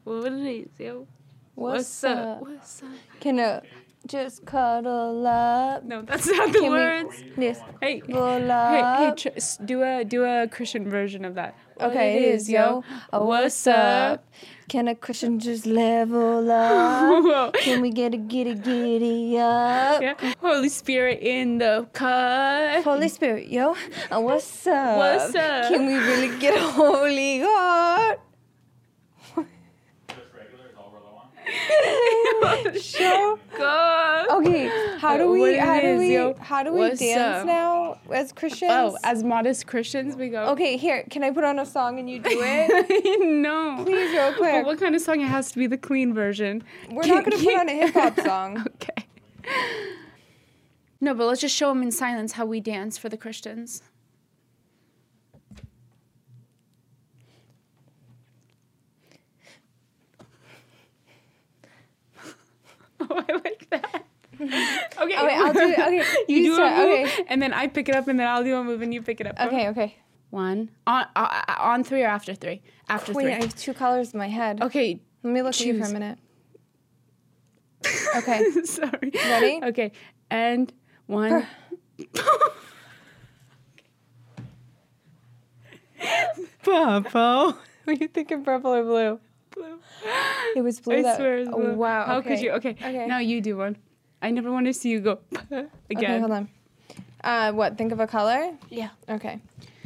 What it is, yo? What's up? What's up? Can I just cuddle up? No, that's not the words. Yes. Hey, Cuddle up. do a Christian version of that. What Okay, it is, yo. What's up? Can a Christian just level up? Whoa. Can we get a giddy up? Yeah. Holy Spirit in the cut. Holy Spirit, yo. What's up? What's up? Can we really get a holy God? Show. God. Okay, how do What we it is, yo. What's dance up? now as Christians? Oh, as modest Christians, we go. Okay, here, can I put on a song and you do it? No. Please, real quick. But what kind of song? It has to be the clean version. We're not going to put on a hip-hop song. Okay. No, but let's just show them in silence how we dance for the Christians. Oh, I like that. Okay. I'll do it. Okay, You do start. a move, Okay. and then I pick it up, and then I'll do a move, and you pick it up. Okay. One. On three or after three? After Wait, three. I have two colors in my head. Okay. Let me look at you for a choose. minute. Okay. Sorry. Ready? Okay. And one. Purple. Were you thinking purple or blue? Blue. It was blue. I swear it's blue. Oh, wow. How okay. could you? Okay. Now you do one. I never want to see you go again. Okay, hold on. What? Think of a color? Yeah. Okay.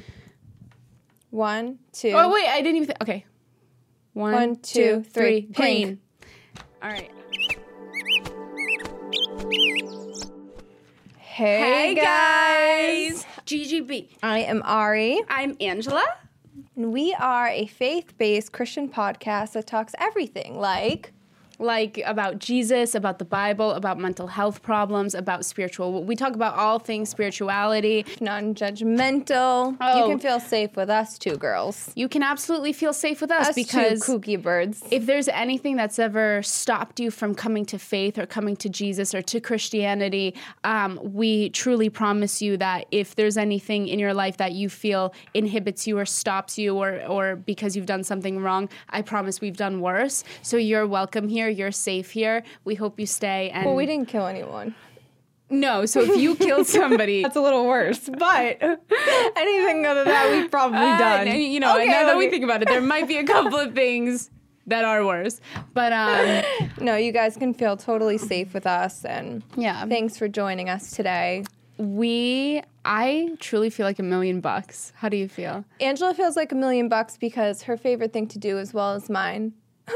1, 2. Oh, wait. I didn't even Okay. One, two, three. Pink. Green. All right. Hey, guys. GGB. I am Ari. I'm Angela. And we are a faith-based Christian podcast that talks everything like About Jesus, about the Bible, about mental health problems, about spiritual. We talk about all things spirituality. non-judgmental. Oh. You can feel safe with us two girls. You can absolutely feel safe with us Us because two kooky birds. if there's anything that's ever stopped you from coming to faith or coming to Jesus or to Christianity, we truly promise you that if there's anything in your life that you feel inhibits you or stops you or because you've done something wrong, I promise we've done worse. So you're welcome here. You're safe here. We hope you stay. And Well, we didn't kill anyone. No, so if you killed somebody... That's a little worse, but anything other than that, we've probably done. And, you know, now that we think about it, there might be a couple of things that are worse. But, No, you guys can feel totally safe with us, and yeah. thanks for joining us today. I truly feel like $1 million. How do you feel? Angela feels like $1 million because her favorite thing to do as well as mine.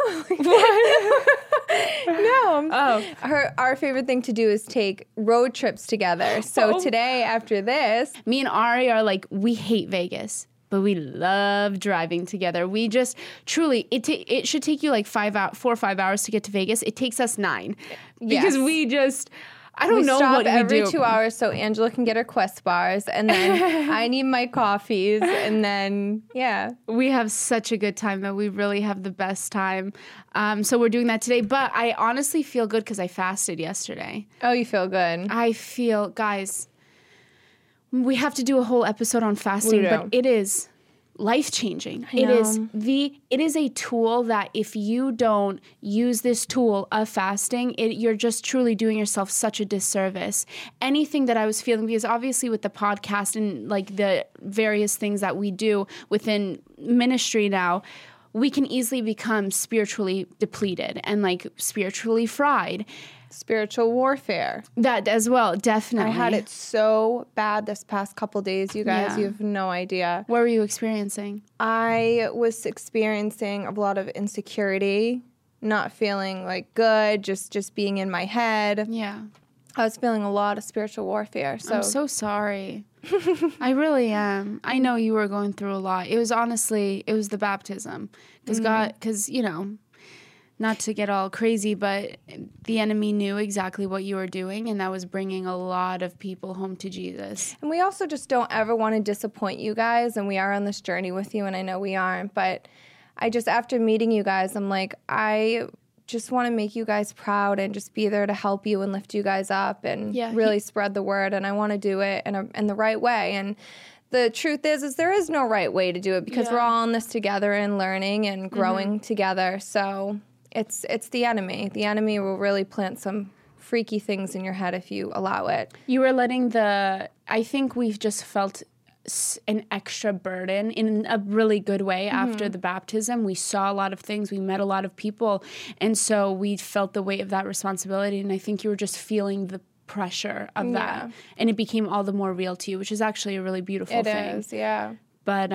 No. Oh. Our favorite thing to do is take road trips together. So today, after this, Me and Ari are like, we hate Vegas, but we love driving together. We just truly, it should take you like 4 or 5 hours to get to Vegas. It takes us 9 because Yes. we just, I don't we know stop what we every do. 2 hours so Angela can get her Quest bars, and then I need my coffees, and then, yeah. We have such a good time, though. We really have the best time. So we're doing that today. But I honestly feel good because I fasted yesterday. Oh, you feel good. I feel, guys, we have to do a whole episode on fasting, We do. but it is life-changing. It is a tool that if you don't use this tool of fasting, you're just truly doing yourself such a disservice. Anything that I was feeling, because obviously with the podcast and like the various things that we do within ministry now, we can easily become spiritually depleted and like spiritually fried. Spiritual warfare. That as well, definitely. I had it so bad this past couple days, you guys. Yeah. You have no idea. What were you experiencing? I was experiencing a lot of insecurity, not feeling like good, just being in my head. Yeah. I was feeling a lot of spiritual warfare. So I'm so sorry. I really am. I know you were going through a lot. It was the baptism. Because God, you know, not to get all crazy, but the enemy knew exactly what you were doing, and that was bringing a lot of people home to Jesus. And we also just don't ever want to disappoint you guys, and we are on this journey with you, and I know we aren't, but after meeting you guys, I'm like, I just want to make you guys proud and just be there to help you and lift you guys up and really spread the word, and I want to do it in the right way. And the truth is there is no right way to do it because we're all in this together and learning and growing together. So it's the enemy. The enemy will really plant some freaky things in your head if you allow it. You were letting I think we've just felt an extra burden in a really good way after the baptism. We saw a lot of things. We met a lot of people. And so we felt the weight of that responsibility. And I think you were just feeling the pressure of that. And it became all the more real to you, which is actually a really beautiful thing. It is, yeah. But,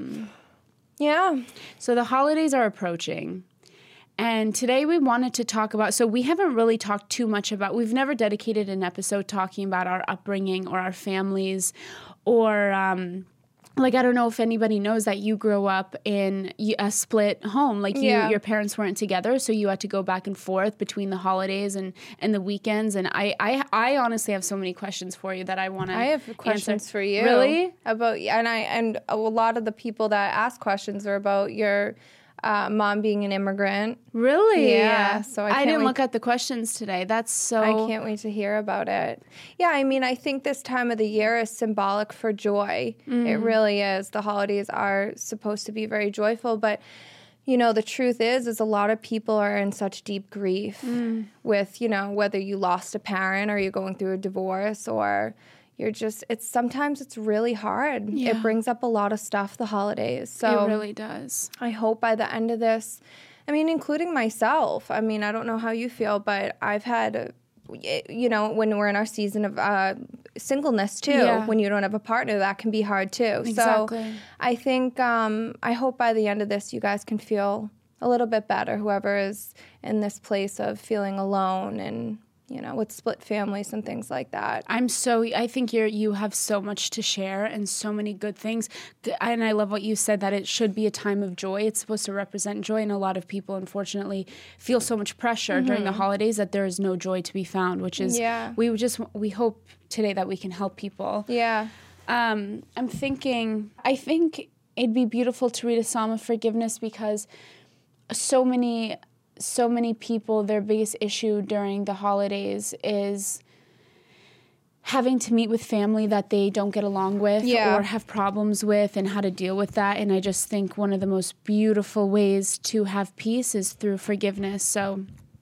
yeah. So the holidays are approaching. And today we wanted to talk about, so we haven't really talked too much about, we've never dedicated an episode talking about our upbringing or our families or, I don't know if anybody knows that you grew up in a split home. Like your parents weren't together, so you had to go back and forth between the holidays and the weekends. And I honestly have so many questions for you that I want to I have questions for you. Really? And a lot of the people that ask questions are about your mom being an immigrant. Really? Yeah. So I didn't look at the questions today. That's so... I can't wait to hear about it. Yeah, I mean, I think this time of the year is symbolic for joy. It really is. The holidays are supposed to be very joyful, but, the truth is a lot of people are in such deep grief with, whether you lost a parent or you're going through a divorce or... sometimes it's really hard. Yeah. It brings up a lot of stuff, the holidays. So it really does. I hope by the end of this, including myself, I don't know how you feel, but I've had, when we're in our season of singleness too, when you don't have a partner, that can be hard too. Exactly. So I think, I hope by the end of this, you guys can feel a little bit better, whoever is in this place of feeling alone and with split families and things like that. I think you have so much to share and so many good things. And I love what you said, that it should be a time of joy. It's supposed to represent joy. And a lot of people, unfortunately, feel so much pressure during the holidays that there is no joy to be found, which is, we hope today that we can help people. Yeah. I think it'd be beautiful to read a Psalm of forgiveness because so many people, their biggest issue during the holidays is having to meet with family that they don't get along with or have problems with and how to deal with that. And I just think one of the most beautiful ways to have peace is through forgiveness. So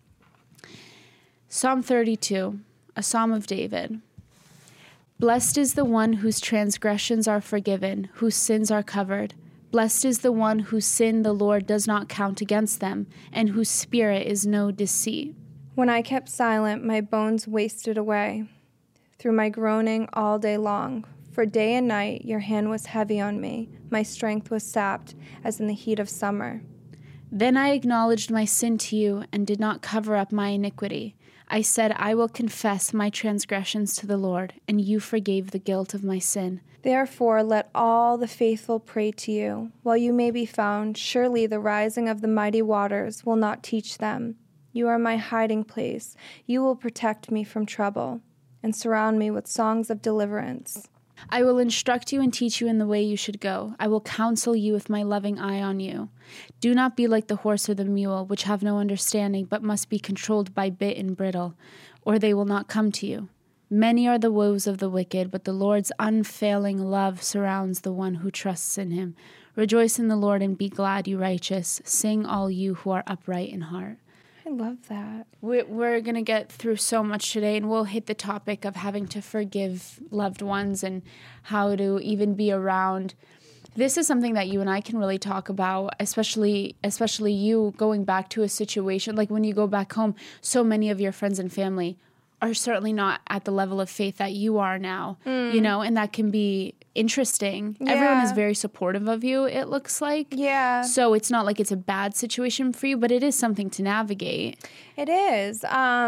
Psalm 32, a Psalm of David. Blessed is the one whose transgressions are forgiven, whose sins are covered. Blessed is the one whose sin the Lord does not count against them, and whose spirit is no deceit. When I kept silent, my bones wasted away through my groaning all day long. For day and night your hand was heavy on me. My strength was sapped as in the heat of summer. Then I acknowledged my sin to you and did not cover up my iniquity. I said, I will confess my transgressions to the Lord, and you forgave the guilt of my sin. Therefore, let all the faithful pray to you. While you may be found, surely the rising of the mighty waters will not teach them. You are my hiding place. You will protect me from trouble and surround me with songs of deliverance. I will instruct you and teach you in the way you should go. I will counsel you with my loving eye on you. Do not be like the horse or the mule, which have no understanding, but must be controlled by bit and bridle, or they will not come to you. Many are the woes of the wicked, but the Lord's unfailing love surrounds the one who trusts in him. Rejoice in the Lord and be glad, you righteous. Sing, all you who are upright in heart. I love that. We're going to get through so much today, and we'll hit the topic of having to forgive loved ones and how to even be around. This is something that you and I can really talk about, especially you going back to a situation. Like when you go back home, so many of your friends and family are certainly not at the level of faith that you are now, and that can be interesting. Yeah. Everyone is very supportive of you, it looks like. Yeah. So it's not like it's a bad situation for you, but it is something to navigate. It is.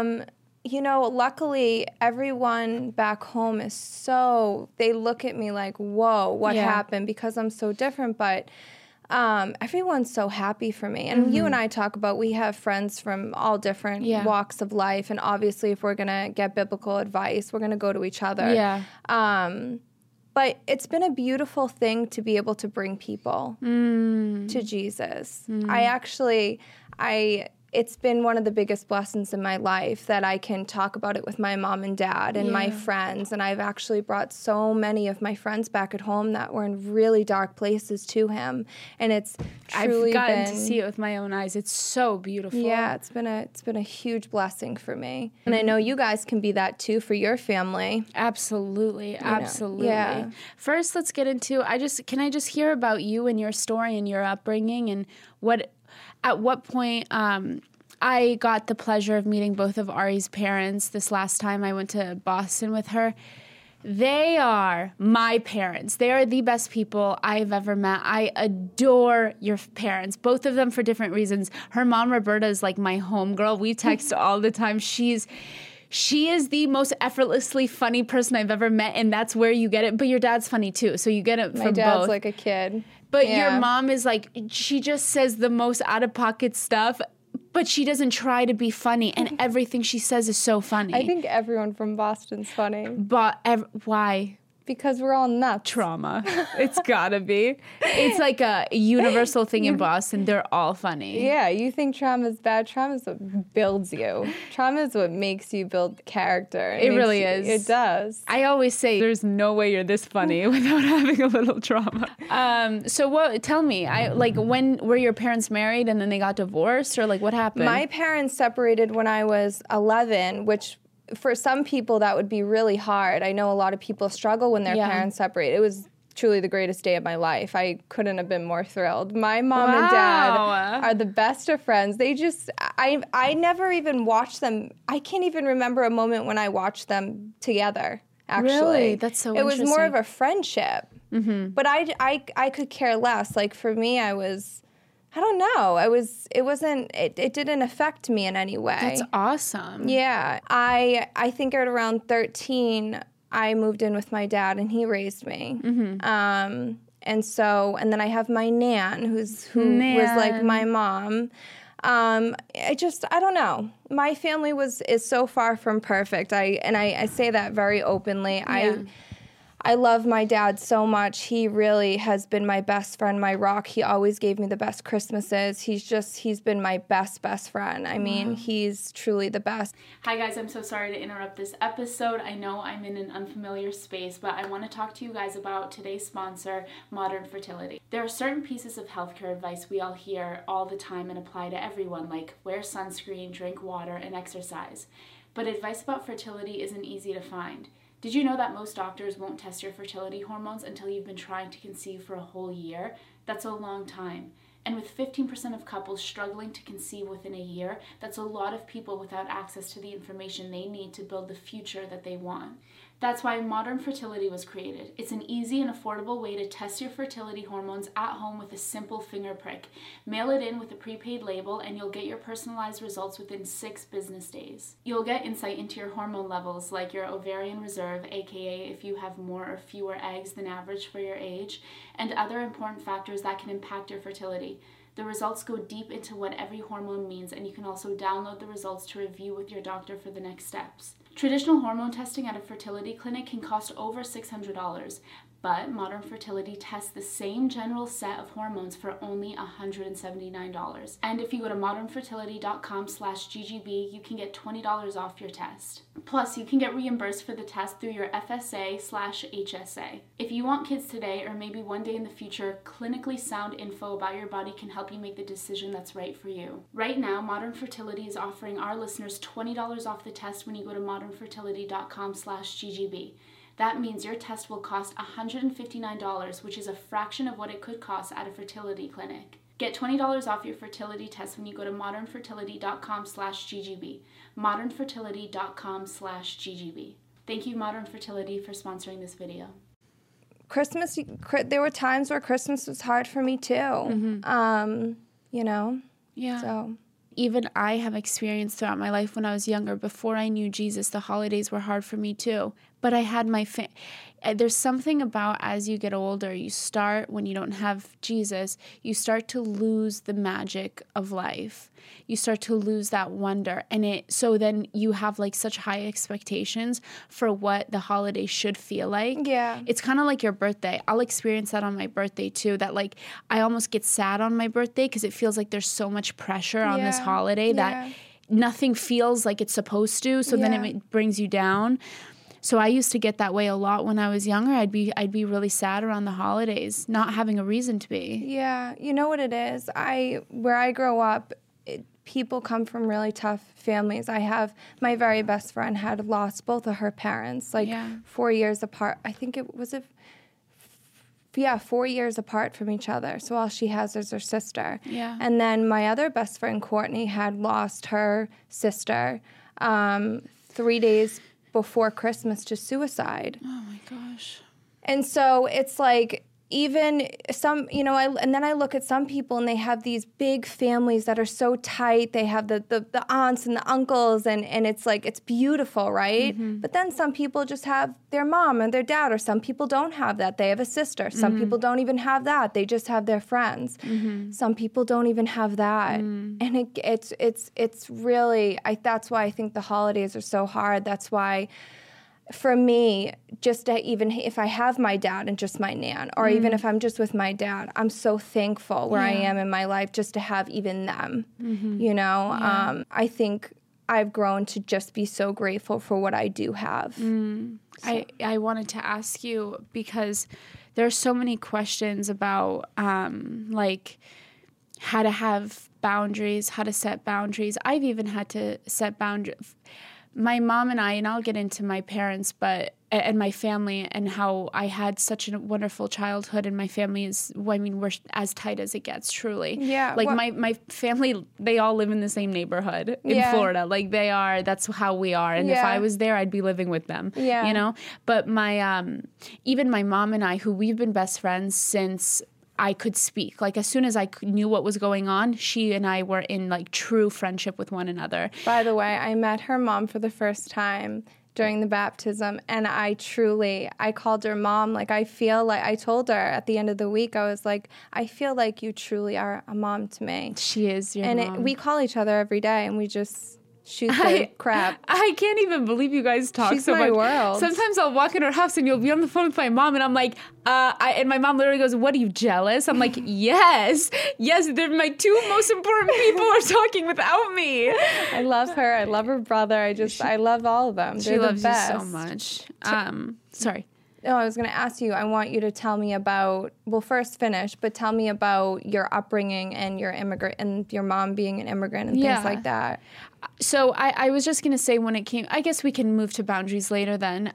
Luckily, everyone back home is they look at me like, whoa, what happened? Because I'm so different, but everyone's so happy for me. And you and I talk about, we have friends from all different walks of life. And obviously, if we're going to get biblical advice, we're going to go to each other. Yeah. But it's been a beautiful thing to be able to bring people to Jesus. it's been one of the biggest blessings in my life that I can talk about it with my mom and dad and my friends. And I've actually brought so many of my friends back at home that were in really dark places to him. And it's truly I've gotten to see it with my own eyes. It's so beautiful. Yeah, it's been a huge blessing for me. And I know you guys can be that too for your family. Absolutely. Absolutely. Yeah. First, let's get into, can I just hear about you and your story and your upbringing and at what point I got the pleasure of meeting both of Ari's parents this last time I went to Boston with her. They are my parents. They are the best people I've ever met. I adore your parents, both of them for different reasons. Her mom, Roberta, is like my homegirl. We text all the time. She is the most effortlessly funny person I've ever met, and that's where you get it. But your dad's funny too, so you get it from both. My dad's like a kid. But your mom is like, she just says the most out-of-pocket stuff, but she doesn't try to be funny, and everything she says is so funny. I think everyone from Boston's funny. But why? Because we're all nuts. Trauma. It's gotta be. It's like a universal thing in Boston. They're all funny. Yeah, you think trauma is bad. Trauma is what builds you. Trauma is what makes you build character. It really is. It does. I always say there's no way you're this funny without having a little trauma. So tell me, when were your parents married and then they got divorced, or like what happened? My parents separated when I was 11, which for some people that would be really hard. I know a lot of people struggle when their parents separate. It was truly the greatest day of my life. I couldn't have been more thrilled. My mom and dad are the best of friends. They just, I never even watched them. I can't even remember a moment when I watched them together, actually. Really? That's so interesting. It was more of a friendship. Mm-hmm. But I could care less. Like for me, I don't know. It didn't affect me in any way. That's awesome. Yeah. I think at around 13, I moved in with my dad and he raised me. Mm-hmm. And then I have my nan who was like my mom. I don't know. My family is so far from perfect. I say that very openly. Yeah. I love my dad so much. He really has been my best friend, my rock. He always gave me the best Christmases. He's been my best friend. I mean, he's truly the best. Hi guys, I'm so sorry to interrupt this episode. I know I'm in an unfamiliar space, but I want to talk to you guys about today's sponsor, Modern Fertility. There are certain pieces of healthcare advice we all hear all the time and apply to everyone, like wear sunscreen, drink water, and exercise. But advice about fertility isn't easy to find. Did you know that most doctors won't test your fertility hormones until you've been trying to conceive for a whole year? That's a long time. And with 15% of couples struggling to conceive within a year, that's a lot of people without access to the information they need to build the future that they want. That's why Modern Fertility was created. It's an easy and affordable way to test your fertility hormones at home with a simple finger prick. Mail it in with a prepaid label and you'll get your personalized results within 6 business days. You'll get insight into your hormone levels, like your ovarian reserve, aka if you have more or fewer eggs than average for your age, and other important factors that can impact your fertility. The results go deep into what every hormone means, and you can also download the results to review with your doctor for the next steps. Traditional hormone testing at a fertility clinic can cost over $600, but Modern Fertility tests the same general set of hormones for only $179. And if you go to modernfertility.com/GGB, you can get $20 off your test. Plus, you can get reimbursed for the test through your FSA/HSA. If you want kids today, or maybe one day in the future, clinically sound info about your body can help you make the decision that's right for you. Right now, Modern Fertility is offering our listeners $20 off the test when you go to modernfertility.com/GGB. That means your test will cost $159, which is a fraction of what it could cost at a fertility clinic. Get $20 off your fertility test when you go to modernfertility.com/GGB. modernfertility.com/GGB. Thank you, Modern Fertility, for sponsoring this video. Christmas, there were times where Christmas was hard for me too. Mm-hmm. Yeah. So. Even I have experienced throughout my life when I was younger, before I knew Jesus, the holidays were hard for me too. But I had there's something about as you get older, when you don't have Jesus, you start to lose the magic of life. You start to lose that wonder. So then you have like such high expectations for what the holiday should feel like. Yeah. It's kind of like your birthday. I'll experience that on my birthday too, that like I almost get sad on my birthday because it feels like there's so much pressure on this holiday that nothing feels like it's supposed to. So then it brings you down. So I used to get that way a lot when I was younger. I'd be really sad around the holidays, not having a reason to be. Yeah, you know what it is? Where I grow up, people come from really tough families. I have my very best friend had lost both of her parents, 4 years apart. I think it was 4 years apart from each other. So all she has is her sister. Yeah. And then my other best friend, Courtney, had lost her sister 3 days before Christmas to suicide. Oh my gosh. And so it's like even some, and then I look at some people and they have these big families that are so tight. They have the aunts and the uncles and it's like, it's beautiful, right? Mm-hmm. But then some people just have their mom and their dad, or some people don't have that. They have a sister. Some people don't even have that. They just have their friends. Mm-hmm. Some people don't even have that. Mm. And it's really, that's why I think the holidays are so hard. That's why, for me, just to even if I have my dad and just my nan, or even if I'm just with my dad, I'm so thankful where I am in my life just to have even them, Yeah. I think I've grown to just be so grateful for what I do have. Mm. So. I wanted to ask you, because there are so many questions about like how to have boundaries, how to set boundaries. I've even had to set boundaries. My mom and I'll get into my parents, and my family, and how I had such a wonderful childhood, and my family we're as tight as it gets, truly. Yeah. Like my family, they all live in the same neighborhood in Florida. Like that's how we are. And if I was there, I'd be living with them, But my, even my mom and I, who we've been best friends since I could speak. Like as soon as I knew what was going on, she and I were in like true friendship with one another. By the way, I met her mom for the first time during the baptism, and I called her mom. Like I told her at the end of the week, I was like, I feel like you truly are a mom to me. She is your mom. We call each other every day, and we just shoot the crap. I can't even believe you guys talk She's so much. She's my world. Sometimes I'll walk in her house and you'll be on the phone with my mom, and I'm like, and my mom literally goes, "What, are you jealous?" I'm like, yes, they're my two most important people are talking without me. I love her. I love her brother. I love all of them. They're she loves the best. you so much. Sorry. No, I was going to ask you, I want you to tell me about, well, first finish, but tell me about your upbringing and your immigrant and your mom being an immigrant and things like that. So I was just going to say, when it came, I guess we can move to boundaries later then.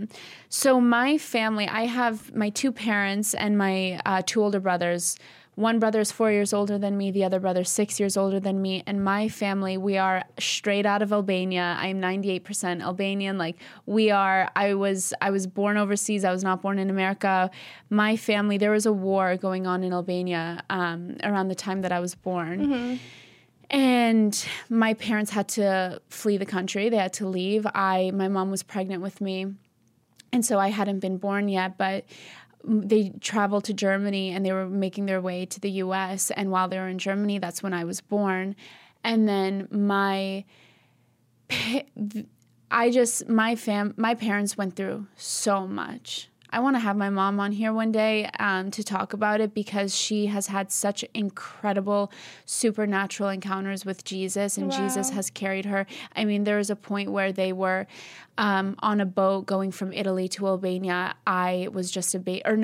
So my family, I have my two parents and my two older brothers. One brother is 4 years older than me. The other brother is 6 years older than me. And my family, we are straight out of Albania. I am 98% Albanian. Like I was born overseas. I was not born in America. My family, there was a war going on in Albania around the time that I was born. Mm-hmm. And my parents had to flee the country. They had to leave. My mom was pregnant with me. And so I hadn't been born yet, but they traveled to Germany and they were making their way to the U.S. And while they were in Germany, that's when I was born. And then my parents went through so much. I want to have my mom on here one day to talk about it, because she has had such incredible supernatural encounters with Jesus, and Jesus has carried her. I mean, there was a point where they were on a boat going from Italy to Albania. I was just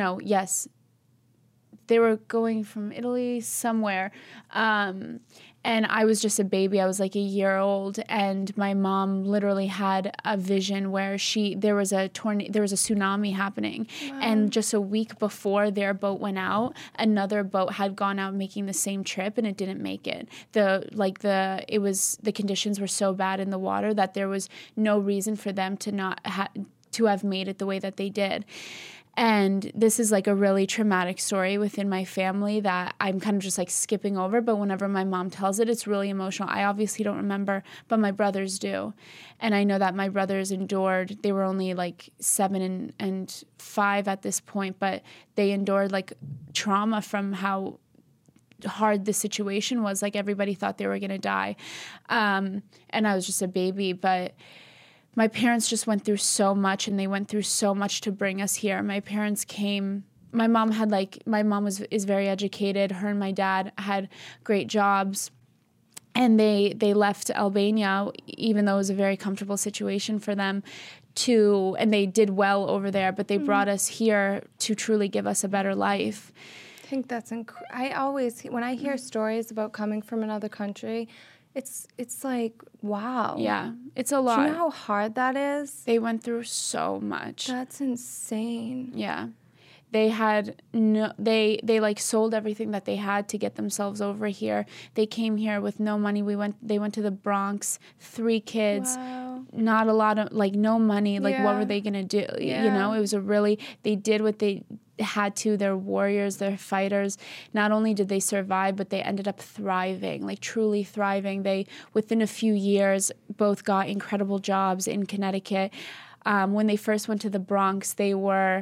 they were going from Italy somewhere. And I was just a baby. I was like a year old, and my mom literally had a vision where there was a tsunami happening. Wow. And just a week before their boat went out, another boat had gone out making the same trip, and it didn't make it. The conditions were so bad in the water that there was no reason for them to not to have made it the way that they did. And this is like a really traumatic story within my family that I'm kind of just like skipping over. But whenever my mom tells it, it's really emotional. I obviously don't remember, but my brothers do. And I know that my brothers endured, they were only like 7 and 5 at this point, but they endured like trauma from how hard the situation was. Like everybody thought they were going to die. And I was just a baby, but my parents just went through so much, and they went through so much to bring us here. My parents came, my mom is very educated. Her and my dad had great jobs, and they left Albania, even though it was a very comfortable situation for them, and they did well over there, but they brought us here to truly give us a better life. I think that's I always, when I hear stories about coming from another country, it's like, wow. Yeah, it's a lot. Do you know how hard that is? They went through so much. That's insane. Yeah. They had they like sold everything that they had to get themselves over here. They came here with no money. They went to the Bronx, 3 kids. Wow. Not a lot of, like, no money. Like, what were they going to do? Yeah. You know, it was they did what they had to. They're warriors, they're fighters. Not only did they survive, but they ended up thriving, like truly thriving. They, within a few years, both got incredible jobs in Connecticut. When they first went to the Bronx, they were...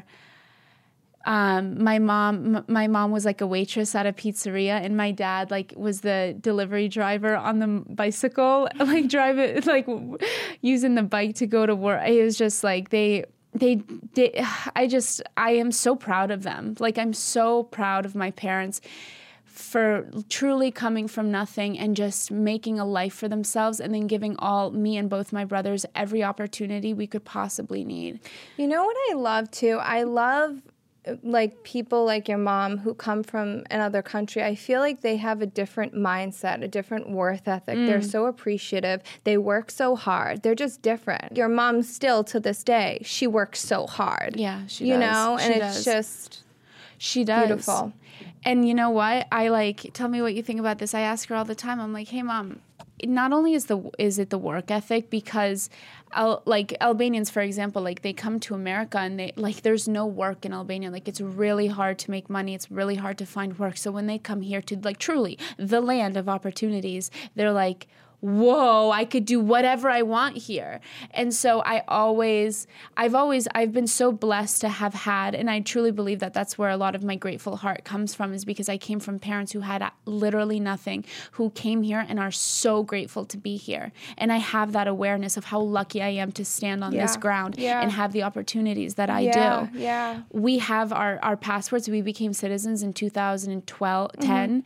my mom was like a waitress at a pizzeria, and my dad like was the delivery driver on the bicycle, like using the bike to go to work. It was just like I am so proud of them. Like, I'm so proud of my parents for truly coming from nothing and just making a life for themselves, and then giving me and both my brothers every opportunity we could possibly need. You know what I love too? I love like people like your mom who come from another country. I feel like they have a different mindset, a different worth ethic. They're so appreciative. They work so hard. They're just different. Your mom still to this day, she works so hard. Yeah, she does. You know, and it's just she does. Beautiful. And you know what? Tell me what you think about this. I ask her all the time. I'm like, hey, Mom, not only is it the work ethic, because Albanians, for example, like they come to America and they like there's no work in Albania. Like, it's really hard to make money. It's really hard to find work. So when they come here to like truly the land of opportunities, they're like, whoa, I could do whatever I want here. And so I've been so blessed to have had, and I truly believe that that's where a lot of my grateful heart comes from, is because I came from parents who had literally nothing, who came here and are so grateful to be here. And I have that awareness of how lucky I am to stand on this ground and have the opportunities that I do. Yeah. We have our passports. We became citizens in 2010.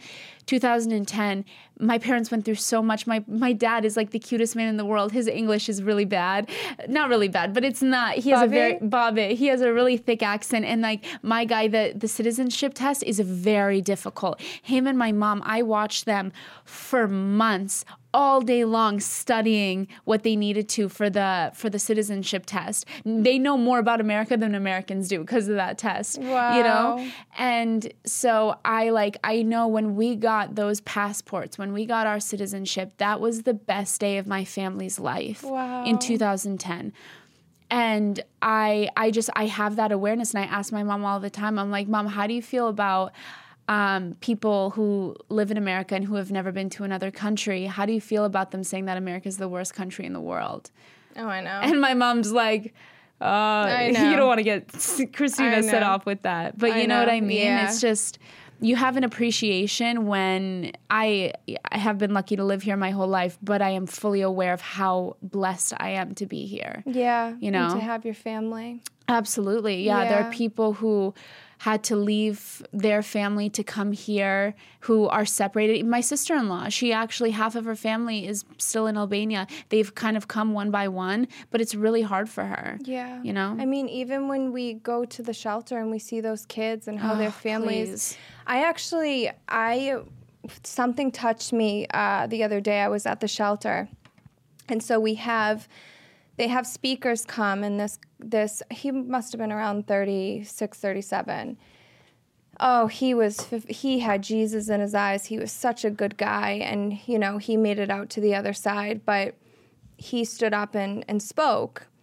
My parents went through so much. My dad is like the cutest man in the world. His English is really bad. Not really bad, but it's not. He has he has a really thick accent. And like my guy, the citizenship test is very difficult. Him and my mom, I watched them for months, all day long, studying what they needed to for the citizenship test. They know more about America than Americans do because of that test. Wow. You know? And so I know when we got those passports, when we got our citizenship, that was the best day of my family's life. Wow. In 2010. And I have that awareness, and I ask my mom all the time. I'm like, Mom, how do you feel about people who live in America and who have never been to another country? How do you feel about them saying that America is the worst country in the world? Oh, I know. And my mom's like, you don't want to get Christina set off with that. But you know what I mean? Yeah. It's just, you have an appreciation when I have been lucky to live here my whole life, but I am fully aware of how blessed I am to be here. Yeah. You know? And to have your family. Absolutely. Yeah. There are people who had to leave their family to come here who are separated. My sister-in-law, she actually, half of her family is still in Albania. They've kind of come one by one, but it's really hard for her. Yeah. You know? I mean, even when we go to the shelter and we see those kids and how their families... Please. Something touched me the other day. I was at the shelter. And so they have speakers come, and this he must have been around 36, 37. Oh, he had Jesus in his eyes. He was such a good guy, and he made it out to the other side, but he stood up and spoke.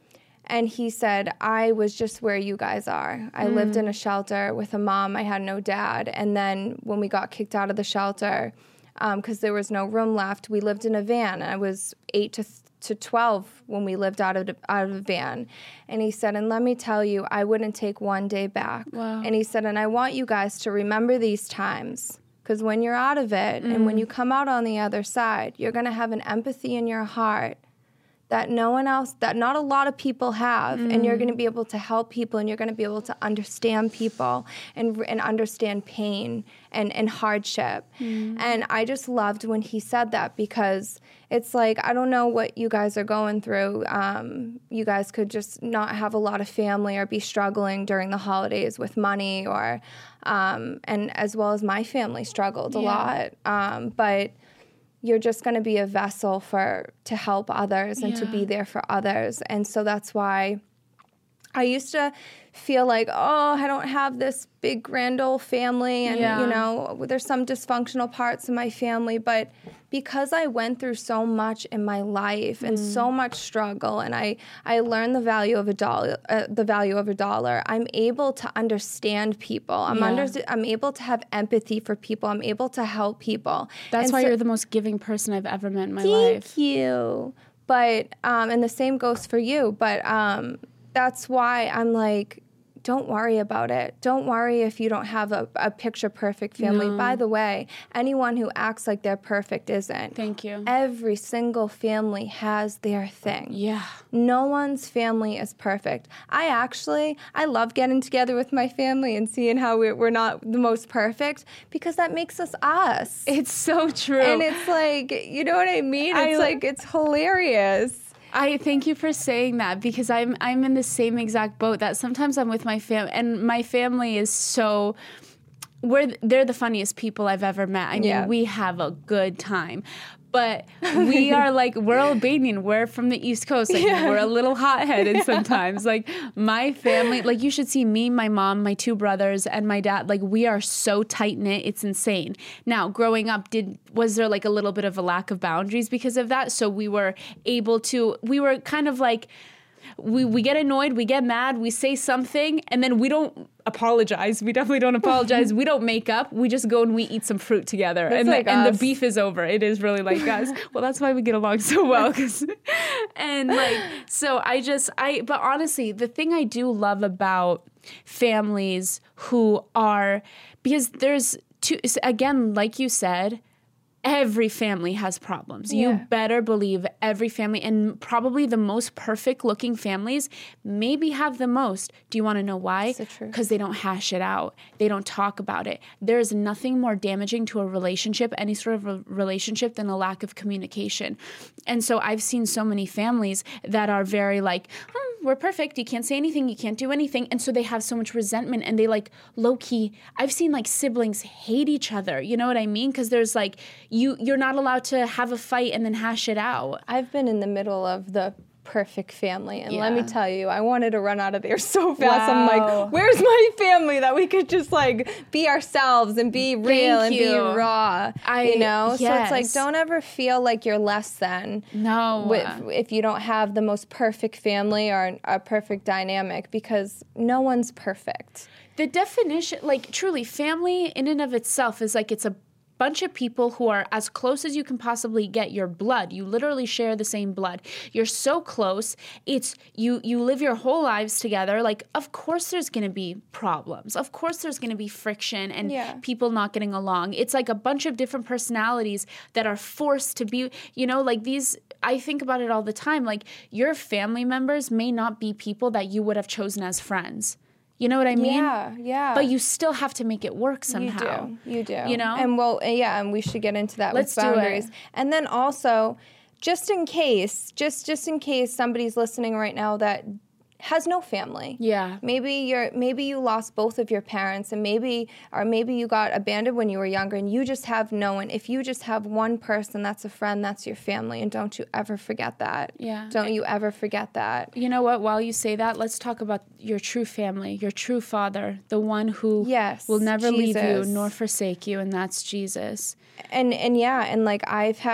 And he said, I was just where you guys are. I lived in a shelter with a mom. I had no dad. And then when we got kicked out of the shelter, because there was no room left, we lived in a van. I was 8 to 12 when we lived out of a van. And he said, and let me tell you, I wouldn't take one day back. Wow. And he said, and I want you guys to remember these times, because when you're out of it and when you come out on the other side, you're going to have an empathy in your heart that no one else, that not a lot of people have, and you're going to be able to help people, and you're going to be able to understand people and understand pain and hardship. And I just loved when he said that, because it's like, I don't know what you guys are going through. You guys could just not have a lot of family or be struggling during the holidays with money, or and as well as my family struggled a lot. But you're just going to be a vessel to help others and to be there for others. And so that's why I used to feel like, oh, I don't have this big grand old family, and you know, there's some dysfunctional parts of my family, but because I went through so much in my life and so much struggle, and I learned the value of a dollar, I'm able to understand people. I'm able to have empathy for people. I'm able to help people. That's why you're the most giving person I've ever met in my life. Thank you. But and the same goes for you. But that's why I'm like, don't worry about it. Don't worry if you don't have a picture-perfect family. No. By the way, anyone who acts like they're perfect isn't. Thank you. Every single family has their thing. Yeah. No one's family is perfect. I love getting together with my family and seeing how we're not the most perfect, because that makes us us. It's so true. And it's like, you know what I mean? It's hilarious. I thank you for saying that, because I'm in the same exact boat, that sometimes I'm with my family, and my family is so, they're the funniest people I've ever met. I mean, we have a good time. But we are like, we're Albanian. We're from the East Coast. Like, we're a little hot-headed sometimes. Like, my family, like, you should see me, my mom, my 2 brothers, and my dad. Like, we are so tight-knit. It's insane. Now, growing up, was there like a little bit of a lack of boundaries because of that? So we were kind of like, we get annoyed, we get mad, we say something, and then we don't apologize. We definitely don't apologize. We don't make up. We just go and we eat some fruit together. That's and the beef is over. It is really like us. Well, that's why we get along so well. But honestly, the thing I do love about families who are, because there's again, like you said, every family has problems. Yeah. You better believe every family, and probably the most perfect looking families maybe have the most. Do you want to know why? Because they don't hash it out. They don't talk about it. There's nothing more damaging to a relationship, any sort of a relationship, than a lack of communication. And so I've seen so many families that are very like, we're perfect. You can't say anything. You can't do anything. And so they have so much resentment, and they like low-key, I've seen like siblings hate each other. You know what I mean? Because there's like, you're not allowed to have a fight and then hash it out. I've been in the middle of the perfect family, and let me tell you, I wanted to run out of there so fast. I'm like, where's my family that we could just like be ourselves and be real and be raw, you know? So it's like, don't ever feel like you're less than if you don't have the most perfect family or a perfect dynamic, because no one's perfect. The definition, like truly, family in and of itself is like, it's a bunch of people who are as close as you can possibly get. Your blood. You literally share the same blood. You're so close. It's you live your whole lives together. Like, of course there's going to be problems. Of course there's going to be friction and people not getting along. It's like a bunch of different personalities that are forced to be, you know, like these. I think about it all the time. Like, your family members may not be people that you would have chosen as friends. You know what I mean? Yeah. But you still have to make it work somehow. You do. You know? And we should get into that with boundaries. Do it. And then also, just in case somebody's listening right now that has no family. Yeah. Maybe you lost both of your parents, and maybe you got abandoned when you were younger, and you just have no one. If you just have one person that's a friend, that's your family, and don't you ever forget that. Yeah. Don't you ever forget that. You know what? While you say that, let's talk about your true family, your true father, the one who will never leave you nor forsake you, and that's Jesus. And like I've had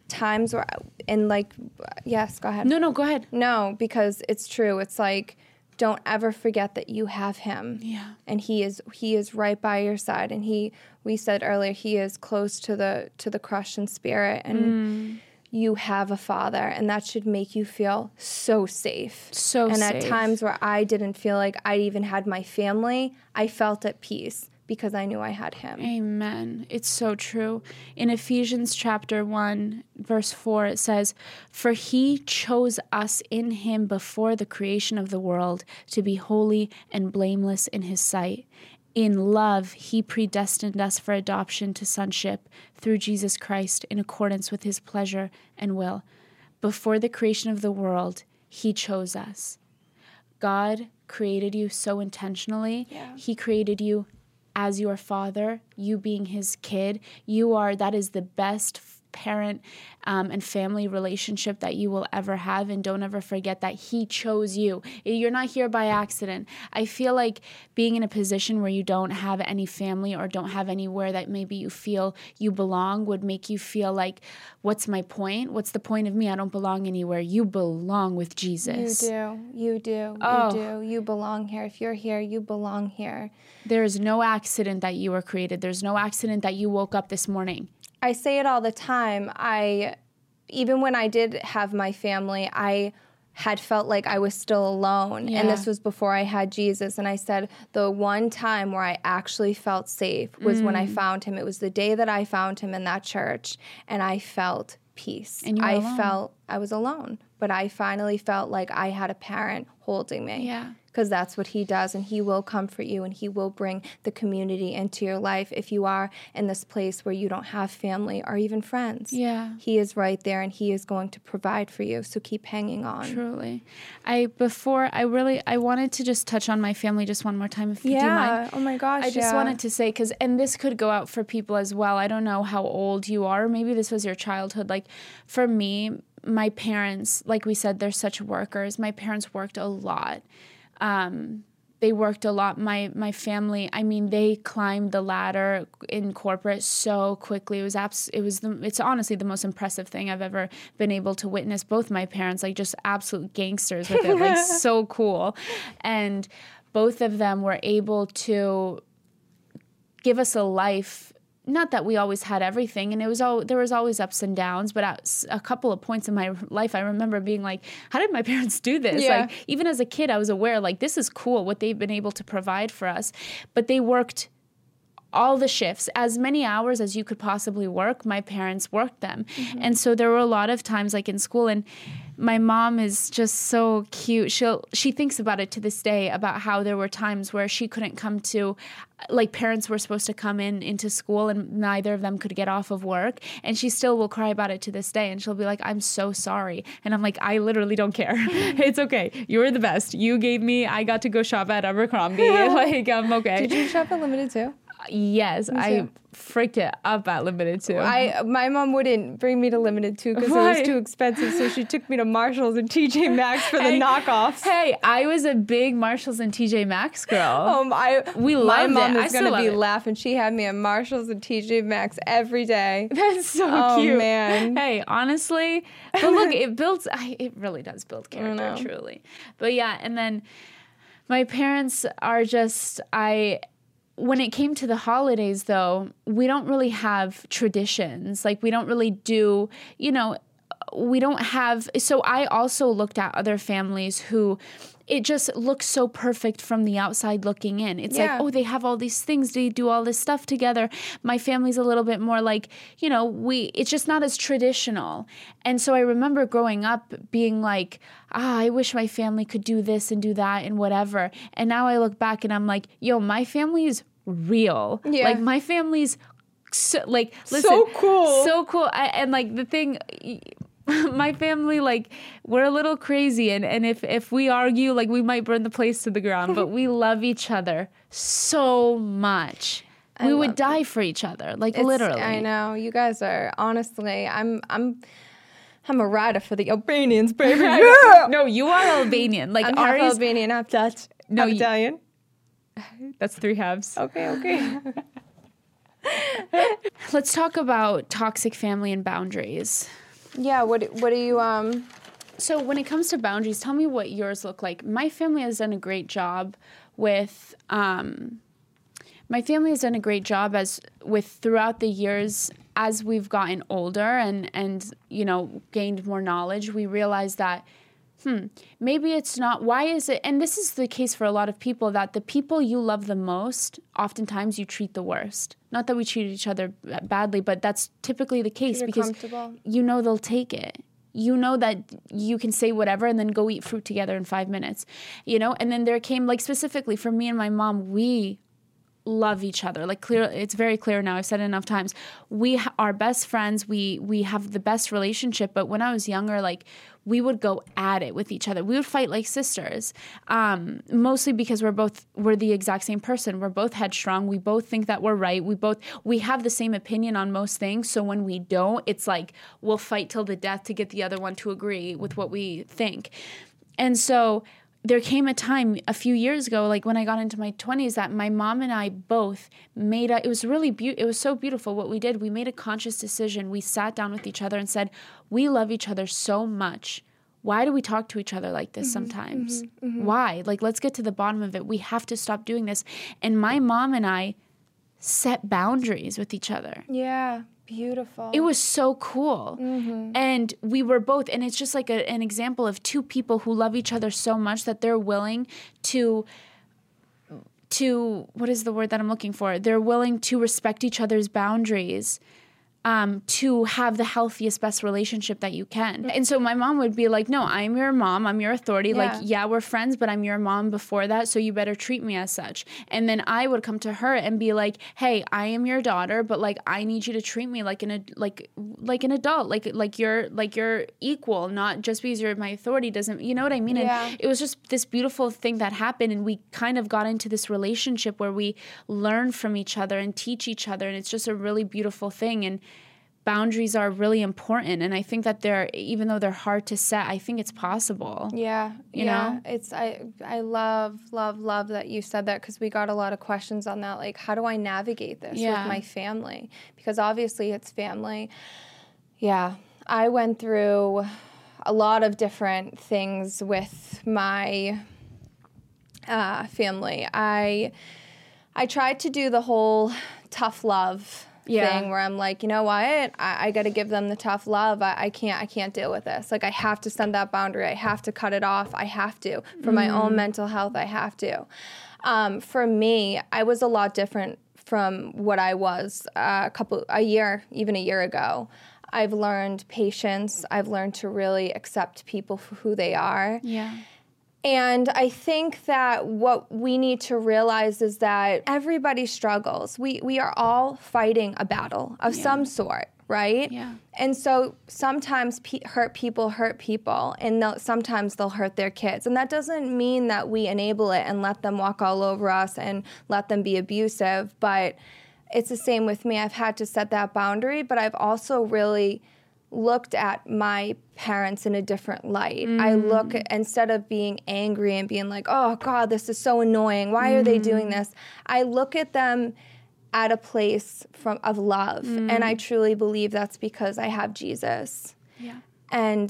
times where, and like, yes, go ahead. No, go ahead. No, because it's true. It's like, don't ever forget that you have him. Yeah. And he is right by your side. And we said earlier, he is close to the crushed in spirit. And you have a father, and that should make you feel so safe. And at times where I didn't feel like I even had my family, I felt at peace because I knew I had him. Amen. It's so true. In Ephesians chapter 1, verse 4, it says, "For he chose us in him before the creation of the world to be holy and blameless in his sight. In love, he predestined us for adoption to sonship through Jesus Christ in accordance with his pleasure and will. Before the creation of the world, he chose us." God created you so intentionally. Yeah. He created you as your father, you being his kid. That is the best parent and family relationship that you will ever have. And don't ever forget that he chose you. You're not here by accident. I feel like being in a position where you don't have any family or don't have anywhere that maybe you feel you belong would make you feel like, what's my point? What's the point of me? I don't belong anywhere. You belong with Jesus. You do. You belong here. If you're here, you belong here. There is no accident that you were created. There's no accident that you woke up this morning. I say it all the time. Even when I did have my family, I had felt like I was still alone. Yeah. And this was before I had Jesus. And I said the one time where I actually felt safe was when I found him. It was the day that I found him in that church, and I felt peace. And you were alone. Felt I was alone, but I finally felt like I had a parent holding me. Yeah. Because that's what he does, and he will comfort you, and he will bring the community into your life if you are in this place where you don't have family or even friends. Yeah. He is right there, and he is going to provide for you, so keep hanging on. Truly. I wanted to just touch on my family just one more time, if you do mind. Oh my gosh, I just wanted to say, and this could go out for people as well. I don't know how old you are. Maybe this was your childhood. Like, for me, my parents, like we said, they're such workers. My parents worked a lot. They worked a lot. My family, I mean, they climbed the ladder in corporate so quickly. It's honestly the most impressive thing I've ever been able to witness. Both my parents, like, just absolute gangsters with it, like so cool. And both of them were able to give us a life. Not that we always had everything, and there was always ups and downs, but at a couple of points in my life, I remember being like, how did my parents do this? Yeah. Like, even as a kid, I was aware, like, this is cool, what they've been able to provide for us. But they worked all the shifts, as many hours as you could possibly work, my parents worked them. Mm-hmm. And so there were a lot of times, like in school, and my mom is just so cute. She thinks about it to this day, about how there were times where she couldn't come to, like, parents were supposed to come into school and neither of them could get off of work. And she still will cry about it to this day. And she'll be like, I'm so sorry. And I'm like, I literally don't care. It's okay. You're the best. I got to go shop at Abercrombie. Like, I'm okay. Did you shop at Limited too? Yes, I freaked it up at Limited too. My mom wouldn't bring me to Limited too because it was too expensive, so she took me to Marshalls and TJ Maxx for the knockoffs. Hey, I was a big Marshalls and TJ Maxx girl. My mom is going to be it. laughing. She had me at Marshalls and TJ Maxx every day. That's so cute. Oh, man. Hey, honestly, but look, it really does build character, truly. But yeah, and then my parents are just, when it came to the holidays, though, we don't really have traditions. Like, we don't really do, we don't have. So I also looked at other families who it just looks so perfect from the outside looking in. It's like, oh, they have all these things. They do all this stuff together. My family's a little bit more like, it's just not as traditional. And so I remember growing up being like, I wish my family could do this and do that and whatever. And now I look back and I'm like, my family is real. Yeah. Like, my family's listen, so cool. So cool. And like the thing, my family, like, we're a little crazy, and if we argue, like, we might burn the place to the ground, but we love each other so much. We would die for each other, like, literally. I know. You guys are, honestly, I'm a rider for the Albanians, baby. Yeah! No, you are Albanian. Like, I'm half Albanian, half Dutch. No, Italian. That's 3 halves. Okay. Let's talk about toxic family and boundaries. Yeah, what do you So when it comes to boundaries, tell me what yours look like. My family has done a great job with throughout the years as we've gotten older and you know, gained more knowledge. We realized that maybe it's not, why is it, and this is the case for a lot of people, that the people you love the most, oftentimes you treat the worst. Not that we treat each other badly, but that's typically the case because you know they'll take it. You know that you can say whatever and then go eat fruit together in 5 minutes, you know? And then there came, like, specifically for me and my mom, we love each other. Like, clear, it's very clear now. I've said it enough times. We are best friends. We have the best relationship. But when I was younger, like, we would go at it with each other. We would fight like sisters, mostly because we're the exact same person. We're both headstrong. We both think that we're right. We have the same opinion on most things. So when we don't, it's like we'll fight till the death to get the other one to agree with what we think. And so there came a time a few years ago, like when I got into my 20s, that my mom and I both it was really it was so beautiful what we did. We made a conscious decision. We sat down with each other and said, we love each other so much. Why do we talk to each other like this sometimes? Why? Like, let's get to the bottom of it. We have to stop doing this. And my mom and I set boundaries with each other. Yeah. Beautiful. It was so cool. And we were both, and it's just like an example of two people who love each other so much that they're willing to, what is the word that I'm looking for? They're willing to respect each other's boundaries, to have the healthiest, best relationship that you can. And so my mom would be like, no, I'm your mom. I'm your authority. Yeah. Like, yeah, we're friends, but I'm your mom before that, so you better treat me as such. And then I would come to her and be like, hey, I am your daughter, but like, I need you to treat me like an adult, like you're equal, not just because you're my authority doesn't, you know what I mean? Yeah. And it was just this beautiful thing that happened, and we kind of got into this relationship where we learn from each other and teach each other, and it's just a really beautiful thing. And boundaries are really important, and I think that even though they're hard to set, I think it's possible. Yeah, you know? It's I love that you said that, because we got a lot of questions on that, like, how do I navigate this with my family? Because obviously it's family. Yeah, I went through a lot of different things with my family. I tried to do the whole tough love thing where I'm like, you know what, I got to give them the tough love. I can't deal with this. Like, I have to send that boundary. I have to cut it off. I have to. For my own mental health, I have to. For me, I was a lot different from what I was even a year ago. I've learned patience. I've learned to really accept people for who they are. Yeah. And I think that what we need to realize is that everybody struggles. We are all fighting a battle of some sort, right? Yeah. And so sometimes hurt people, and sometimes they'll hurt their kids. And that doesn't mean that we enable it and let them walk all over us and let them be abusive. But it's the same with me. I've had to set that boundary, but I've also really looked at my parents in a different light. I look at, instead of being angry and being like, oh God, this is so annoying, why are they doing this? I look at them at a place of love. And I truly believe that's because I have Jesus. Yeah. And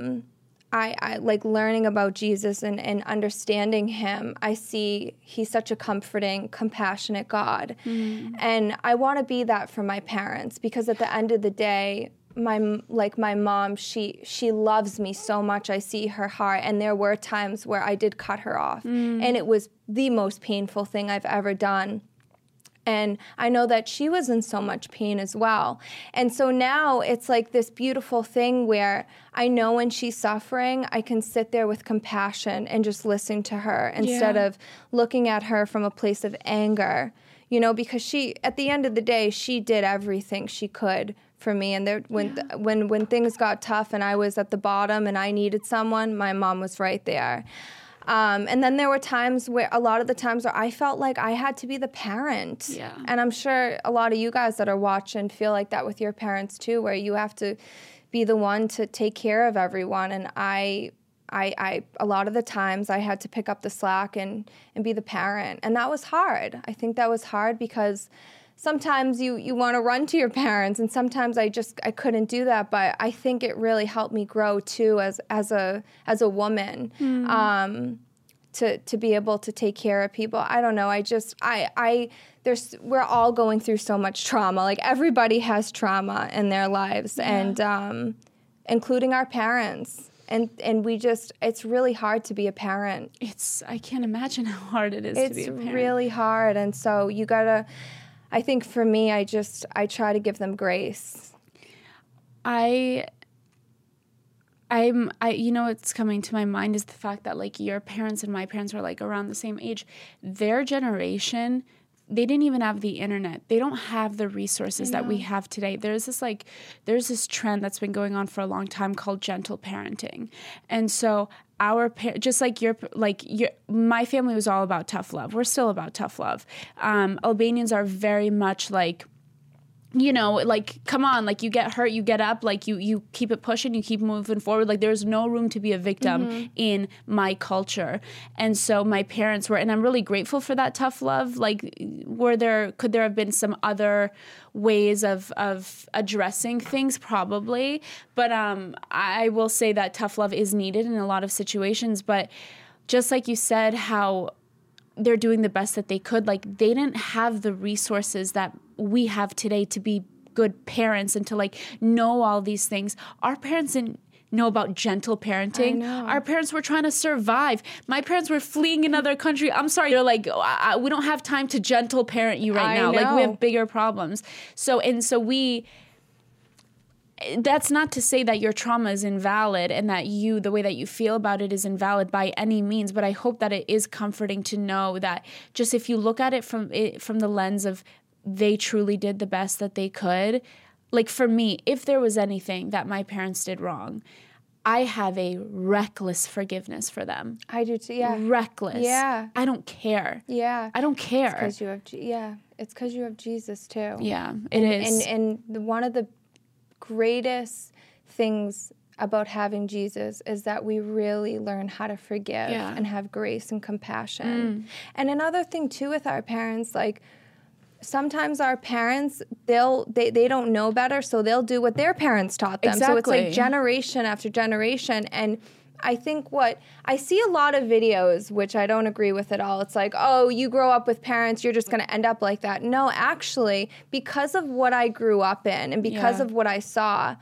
I like learning about Jesus and understanding him. I see he's such a comforting, compassionate God. And I want to be that for my parents, because at the end of the day, my mom, she loves me so much. I see her heart, and there were times where I did cut her off, and it was the most painful thing I've ever done. And I know that she was in so much pain as well. And so now it's like this beautiful thing where I know when she's suffering, I can sit there with compassion and just listen to her instead of looking at her from a place of anger, you know, because she, at the end of the day, she did everything she could for me. And when things got tough and I was at the bottom and I needed someone, my mom was right there. And then there were times where, a lot of the times where I felt like I had to be the parent. Yeah. And I'm sure a lot of you guys that are watching feel like that with your parents too, where you have to be the one to take care of everyone. And I a lot of the times I had to pick up the slack and be the parent. And that was hard. I think that was hard because sometimes you want to run to your parents, and sometimes I couldn't do that. But I think it really helped me grow too as a woman, to be able to take care of people. I don't know. We're all going through so much trauma. Like, everybody has trauma in their lives, and including our parents. And it's really hard to be a parent. I can't imagine how hard it is to be a parent. It's really hard. And so you gotta, I think for me, I try to give them grace. What's coming to my mind is the fact that, like, your parents and my parents are, like, around the same age. Their generation, they didn't even have the internet. They don't have the resources that we have today. There's this trend that's been going on for a long time called gentle parenting. And so just like my family was all about tough love. We're still about tough love. Albanians are very much like, like, come on, like, you get hurt, you get up, like, you keep it pushing, you keep moving forward. Like, there's no room to be a victim in my culture. And so my parents were, and I'm really grateful for that tough love. Like, could there have been some other ways of addressing things? Probably. But I will say that tough love is needed in a lot of situations. But just like you said, how they're doing the best that they could. Like, they didn't have the resources that we have today to be good parents and to, like, know all these things. Our parents didn't know about gentle parenting. I know. Our parents were trying to survive. My parents were fleeing another country. I'm sorry. They're like, we don't have time to gentle parent you right now. Like, we have bigger problems. That's not to say that your trauma is invalid and that the way that you feel about it is invalid by any means, but I hope that it is comforting to know that just if you look at it from the lens of they truly did the best that they could. Like, for me, if there was anything that my parents did wrong, I have a reckless forgiveness for them. I do too, yeah. Reckless. Yeah. I don't care. Yeah. I don't care. It's because you have Jesus too. Yeah, it is. And one of the greatest things about having Jesus is that we really learn how to forgive and have grace and compassion. And another thing too with our parents, like, sometimes our parents, they don't know better, so they'll do what their parents taught them. Exactly. So it's like generation after generation. And I think I see a lot of videos, which I don't agree with at all. It's like, oh, you grow up with parents, you're just going to end up like that. No, actually, because of what I grew up in and because of what I saw,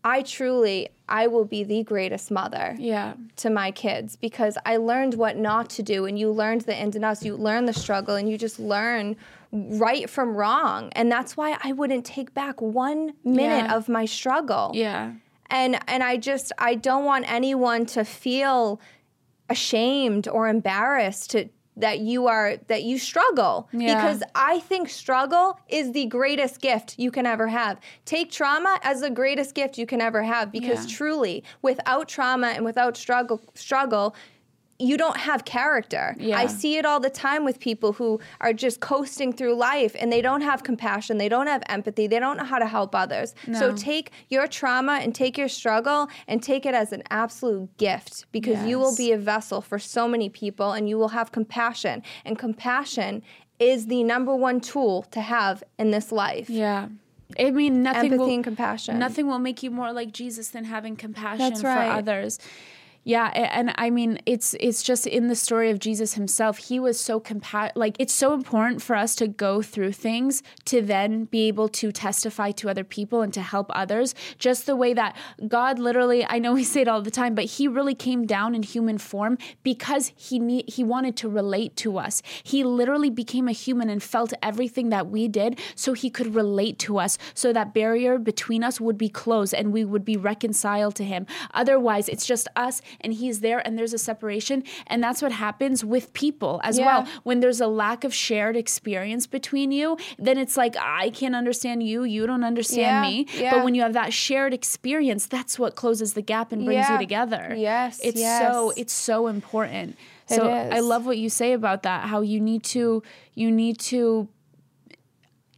I will be the greatest mother to my kids, because I learned what not to do, and you learned the ins and outs, you learn the struggle, and you just learn right from wrong. And that's why I wouldn't take back 1 minute of my struggle. Yeah. And I don't want anyone to feel ashamed or embarrassed that you struggle, because I think struggle is the greatest gift you can ever have. Take trauma as the greatest gift you can ever have, because truly, without trauma and without struggle, you don't have character. Yeah. I see it all the time with people who are just coasting through life and they don't have compassion, they don't have empathy, they don't know how to help others. No. So take your trauma and take your struggle and take it as an absolute gift, because you will be a vessel for so many people, and you will have compassion. And compassion is the number one tool to have in this life. Yeah. I mean, empathy and compassion. Nothing will make you more like Jesus than having compassion That's right. for others. Yeah, and I mean, it's just in the story of Jesus himself, he was so like, it's so important for us to go through things to then be able to testify to other people and to help others, just the way that God literally, I know we say it all the time, but he really came down in human form because he wanted to relate to us. He literally became a human and felt everything that we did so he could relate to us, so that barrier between us would be closed and we would be reconciled to him. Otherwise, it's just us and he's there and there's a separation. And that's what happens with people as well. When there's a lack of shared experience between you, then it's like, I can't understand you, you don't understand me. Yeah. But when you have that shared experience, that's what closes the gap and brings you together. Yes. It's so important. So I love what you say about that, how you need to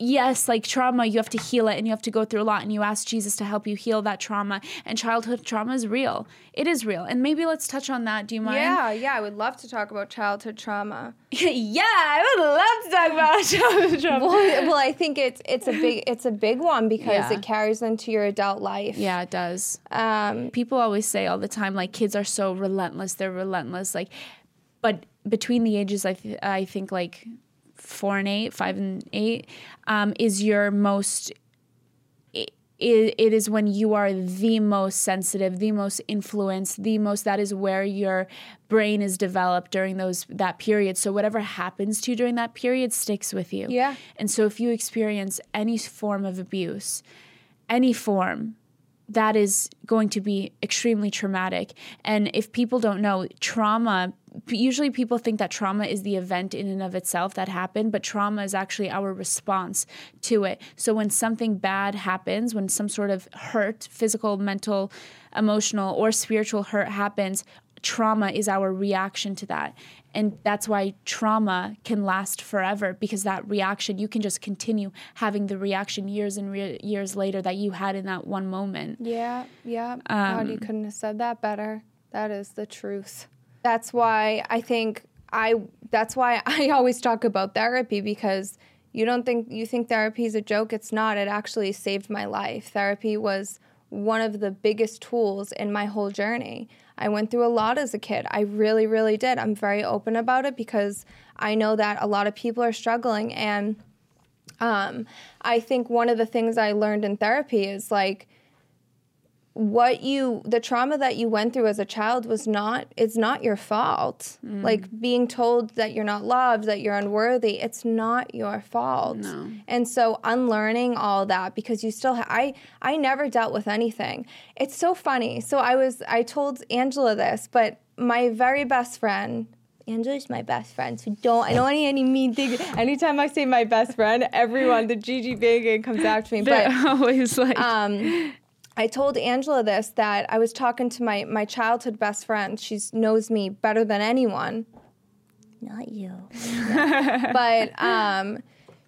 yes, like trauma, you have to heal it and you have to go through a lot and you ask Jesus to help you heal that trauma. And childhood trauma is real. It is real. And maybe let's touch on that. Do you mind? Yeah, I would love to talk about childhood trauma. Yeah, I would love to talk about childhood trauma. Well, I think it's a big one because it carries into your adult life. Yeah, it does. People always say all the time, like, kids are so relentless. They're relentless. Like, but between the ages, I think like 4 and 8, 5 and 8, is your most. It is when you are the most sensitive, the most influenced, that is where your brain is developed during that period. So whatever happens to you during that period sticks with you. Yeah. And so if you experience any form of abuse, any form, that is going to be extremely traumatic. And if people don't know, trauma, usually people think that trauma is the event in and of itself that happened, but trauma is actually our response to it. So when something bad happens, when some sort of hurt, physical, mental, emotional, or spiritual hurt happens, trauma is our reaction to that. And that's why trauma can last forever, because that reaction, you can just continue having the reaction years and years later that you had in that one moment. Yeah. God, you couldn't have said that better. That is the truth. That's why I think that's why I always talk about therapy, because you think therapy is a joke. It's not. It actually saved my life. Therapy was one of the biggest tools in my whole journey. I went through a lot as a kid. I really, really did. I'm very open about it because I know that a lot of people are struggling. And I think one of the things I learned in therapy is like, the trauma that you went through as a child it's not your fault. Like being told that you're not loved, that you're unworthy, it's not your fault. No. And so unlearning all that, because you still I never dealt with anything. It's so funny. So I told Angela this, but my very best friend, Angela's my best friend, so I don't want any mean thing. Anytime I say my best friend, everyone, the Gigi Bagan comes after me. They're but always like... I told Angela this, that I was talking to my childhood best friend. She knows me better than anyone. Not you. No. But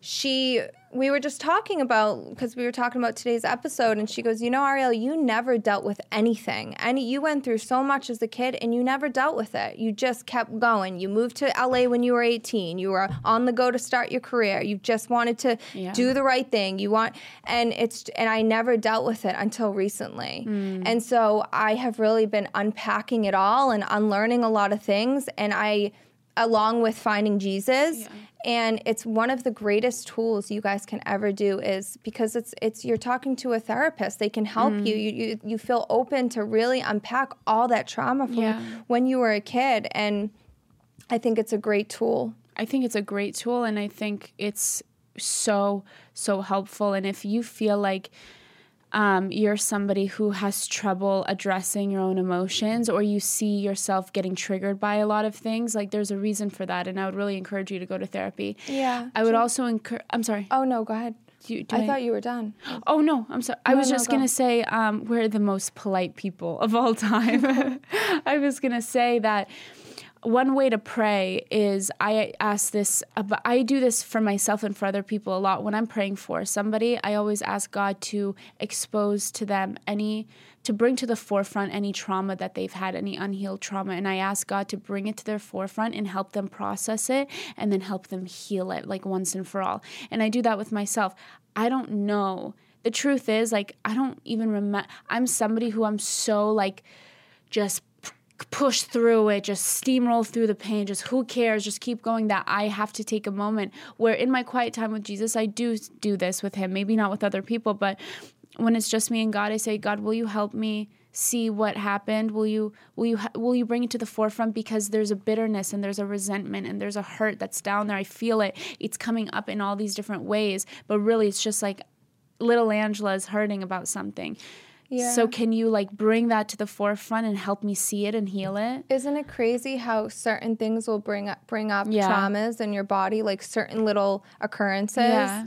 we were just talking about, because we were talking about today's episode, and she goes, Ariel, you never dealt with anything. You went through so much as a kid, and you never dealt with it. You just kept going. You moved to LA when you were 18. You were on the go to start your career. You just wanted to do the right thing. And I never dealt with it until recently. And so I have really been unpacking it all and unlearning a lot of things, and along with finding Jesus. Yeah. And it's one of the greatest tools you guys can ever do, is because you're talking to a therapist. They can help you. You feel open to really unpack all that trauma from when you were a kid. And I think it's a great tool. I think it's a great tool, and I think it's so, so helpful. And if you feel like you're somebody who has trouble addressing your own emotions, or you see yourself getting triggered by a lot of things, like, there's a reason for that. And I would really encourage you to go to therapy. Yeah. I would also encourage... I'm sorry. Oh, no, go ahead. I thought you were done. Oh, no, I'm sorry. I was just going to say we're the most polite people of all time. I was going to say that one way to pray is, I do this for myself and for other people a lot. When I'm praying for somebody, I always ask God to expose to them to bring to the forefront any trauma that they've had, any unhealed trauma. And I ask God to bring it to their forefront and help them process it, and then help them heal it, like, once and for all. And I do that with myself. I don't know. The truth is, like, I don't even remember. I'm somebody who I'm so, like, just push through it, just steamroll through the pain, just who cares, just keep going, that I have to take a moment where in my quiet time with Jesus, I do this with him, maybe not with other people, but when it's just me and God, I say, God, will you help me see what happened? Will you bring it to the forefront? Because there's a bitterness and there's a resentment and there's a hurt that's down there. I feel it. It's coming up in all these different ways, but really it's just like little Angela is hurting about something. Yeah. So can you, like, bring that to the forefront and help me see it and heal it? Isn't it crazy how certain things will bring up traumas in your body, like certain little occurrences? Yeah.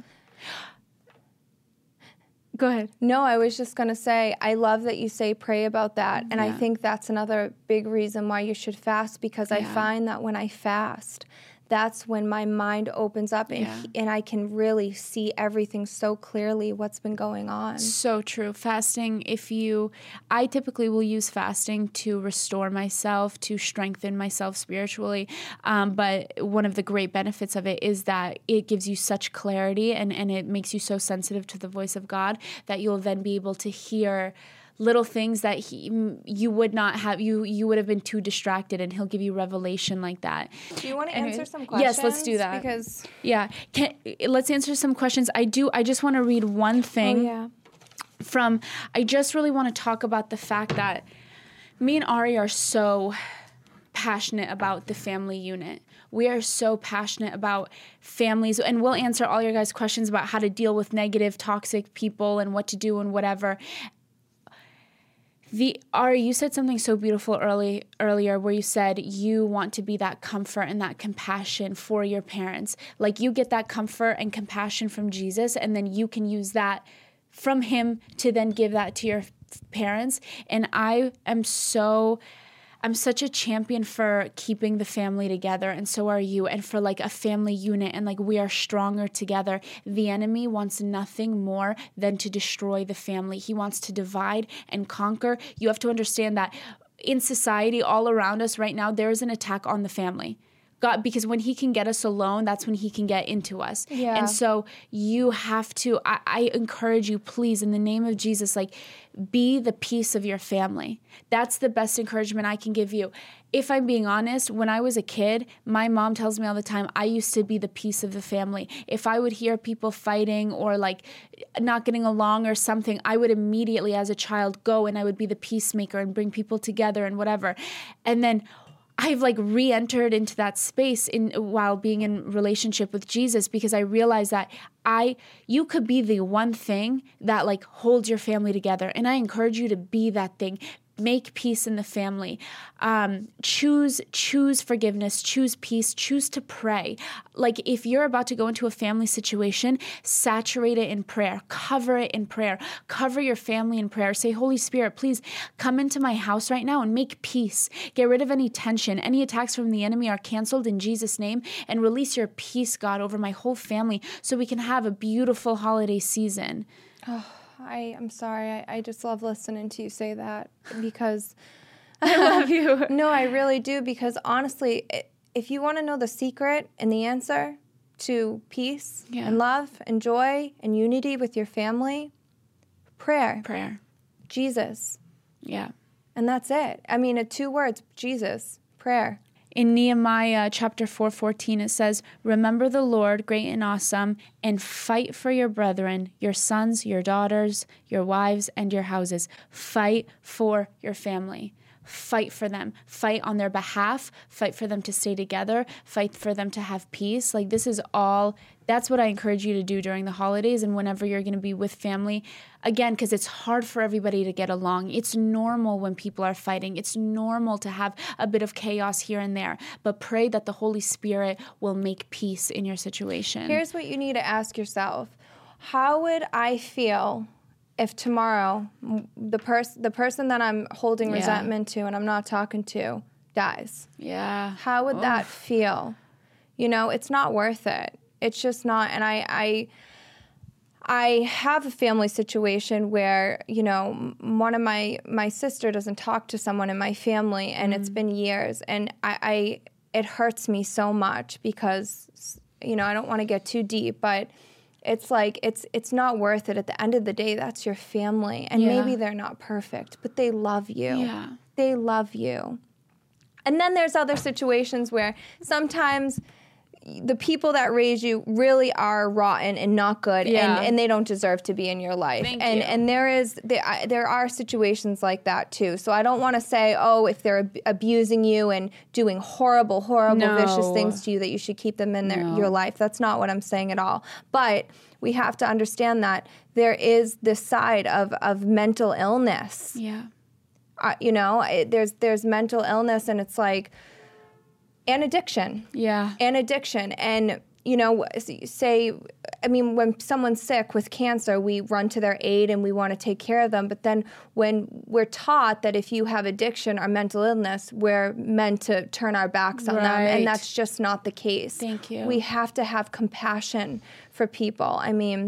Go ahead. No, I was just going to say, I love that you say pray about that. And I think that's another big reason why you should fast, because I find that when I fast, that's when my mind opens up and I can really see everything so clearly what's been going on. So true. Fasting, I typically will use fasting to restore myself, to strengthen myself spiritually. But one of the great benefits of it is that it gives you such clarity and it makes you so sensitive to the voice of God that you'll then be able to hear little things that you would not have, you would have been too distracted, and he'll give you revelation like that. Do you want to answer some questions? Yes, let's do that. Because let's answer some questions. I just want to read one thing I just really want to talk about the fact that me and Ari are so passionate about the family unit. We are so passionate about families, and we'll answer all your guys' questions about how to deal with negative, toxic people and what to do and whatever. Ari, you said something so beautiful earlier where you said you want to be that comfort and that compassion for your parents. Like, you get that comfort and compassion from Jesus, and then you can use that from him to then give that to your parents. And I'm such a champion for keeping the family together, and so are you, and for like a family unit, and like we are stronger together. The enemy wants nothing more than to destroy the family. He wants to divide and conquer. You have to understand that in society all around us right now, there is an attack on the family. God, because when he can get us alone, that's when he can get into us. Yeah. And so you have to, I encourage you, please, in the name of Jesus, like, be the peace of your family. That's the best encouragement I can give you. If I'm being honest, when I was a kid, my mom tells me all the time, I used to be the peace of the family. If I would hear people fighting or like not getting along or something, I would immediately as a child go and I would be the peacemaker and bring people together and whatever. And then I've like re-entered into that space while being in relationship with Jesus, because I realized that you could be the one thing that like holds your family together. And I encourage you to be that thing. Make peace in the family. Choose forgiveness, choose peace, choose to pray. Like, if you're about to go into a family situation, saturate it in prayer, cover it in prayer, cover your family in prayer. Say, Holy Spirit, please come into my house right now and make peace. Get rid of any tension. Any attacks from the enemy are canceled in Jesus' name, and release your peace, God, over my whole family so we can have a beautiful holiday season. Oh. I'm sorry. I just love listening to you say that, because I love you. No, I really do, because honestly, if you want to know the secret and the answer to peace and love and joy and unity with your family, prayer. Jesus. Yeah. And that's it. I mean, 2 words, Jesus, prayer. In Nehemiah chapter 4:14, it says, remember the Lord, great and awesome, and fight for your brethren, your sons, your daughters, your wives, and your houses. Fight for your family. Fight for them. Fight on their behalf. Fight for them to stay together. Fight for them to have peace. Like, this is all, that's what I encourage you to do during the holidays and whenever you're going to be with family. Again, because it's hard for everybody to get along. It's normal when people are fighting. It's normal to have a bit of chaos here and there. But pray that the Holy Spirit will make peace in your situation. Here's what you need to ask yourself. How would I feel if tomorrow the person that I'm holding resentment to and I'm not talking to dies? Yeah. How would that feel? You know, it's not worth it. It's just not. And I have a family situation where, you know, one of my sister doesn't talk to someone in my family, and it's been years, and it hurts me so much because, you know, I don't want to get too deep, but it's like, it's not worth it. At the end of the day, that's your family. And maybe they're not perfect, but they love you. Yeah. They love you. And then there's other situations where sometimes the people that raise you really are rotten and not good, and they don't deserve to be in your life. And there are situations like that too. So I don't want to say, oh, if they're abusing you and doing horrible, vicious things to you, that you should keep them in your life. That's not what I'm saying at all. But we have to understand that there is this side of mental illness. Yeah. You know, there's mental illness, and it's like, and addiction. Yeah. And addiction. And, when someone's sick with cancer, we run to their aid and we want to take care of them. But then when we're taught that if you have addiction or mental illness, we're meant to turn our backs on them. And that's just not the case. Thank you. We have to have compassion for people.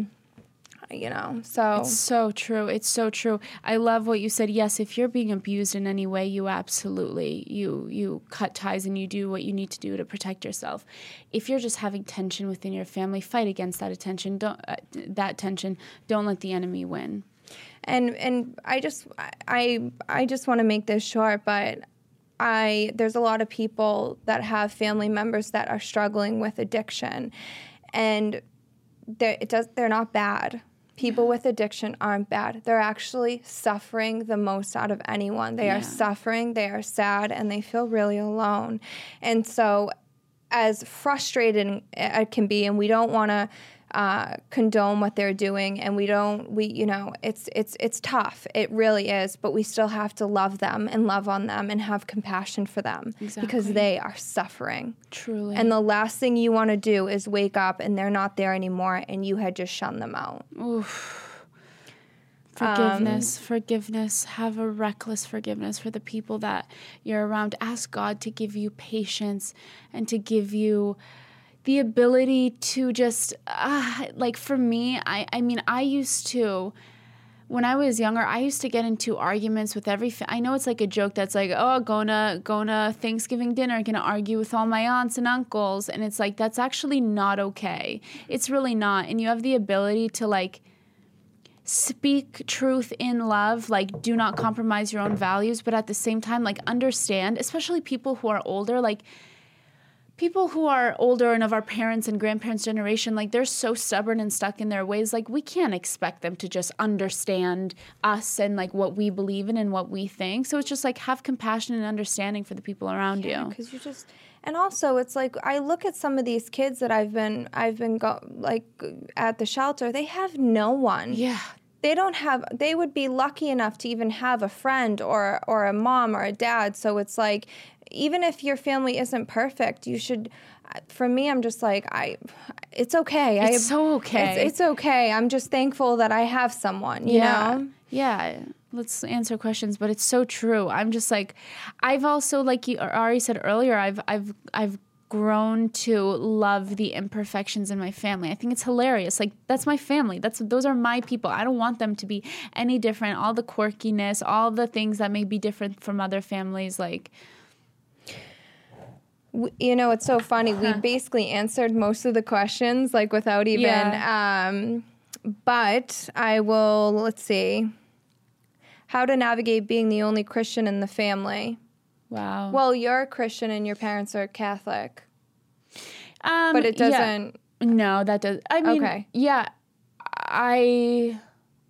So it's so true. It's so true. I love what you said. Yes, if you're being abused in any way, you absolutely, you cut ties and you do what you need to do to protect yourself. If you're just having tension within your family, fight against that tension. Don't let the enemy win. And I just want to make this short, but there's a lot of people that have family members that are struggling with addiction, and they're not bad. People with addiction aren't bad. They're actually suffering the most out of anyone. They are suffering, they are sad, and they feel really alone. And so as frustrating it can be, and we don't want to condone what they're doing, and it's tough. It really is, but we still have to love them and love on them and have compassion for them because they are suffering. Truly. And the last thing you want to do is wake up and they're not there anymore and you had just shunned them out. Oof. Forgiveness. Have a reckless forgiveness for the people that you're around. Ask God to give you patience and to give you the ability to just, for me, I used to, when I was younger, I used to get into arguments with I know it's like a joke that's like, oh, going to Thanksgiving dinner, going to argue with all my aunts and uncles. And it's like, that's actually not okay. It's really not. And you have the ability to speak truth in love, do not compromise your own values, but at the same time, understand, especially people who are older, people who are older and of our parents' and grandparents' generation, they're so stubborn and stuck in their ways. We can't expect them to just understand us and, what we believe in and what we think. So it's just, have compassion and understanding for the people around you. Because you just... And also, it's I look at some of these kids that I've been at the shelter. They have no one. Yeah. They would be lucky enough to even have a friend or a mom or a dad. So it's even if your family isn't perfect, you should, for me, I'm just it's okay. It's so okay. It's okay. I'm just thankful that I have someone, you know? Yeah. Let's answer questions, but it's so true. I'm just I've also, Ari said earlier, I've grown to love the imperfections in my family. I think it's hilarious. That's my family. Those are my people. I don't want them to be any different. All the quirkiness, all the things that may be different from other families, it's so funny. We basically answered most of the questions, without even... Yeah. But I will, let's see. How to navigate being the only Christian in the family. Wow. Well, you're a Christian and your parents are Catholic. But it doesn't... Yeah. No, that does... I mean, okay. Yeah, I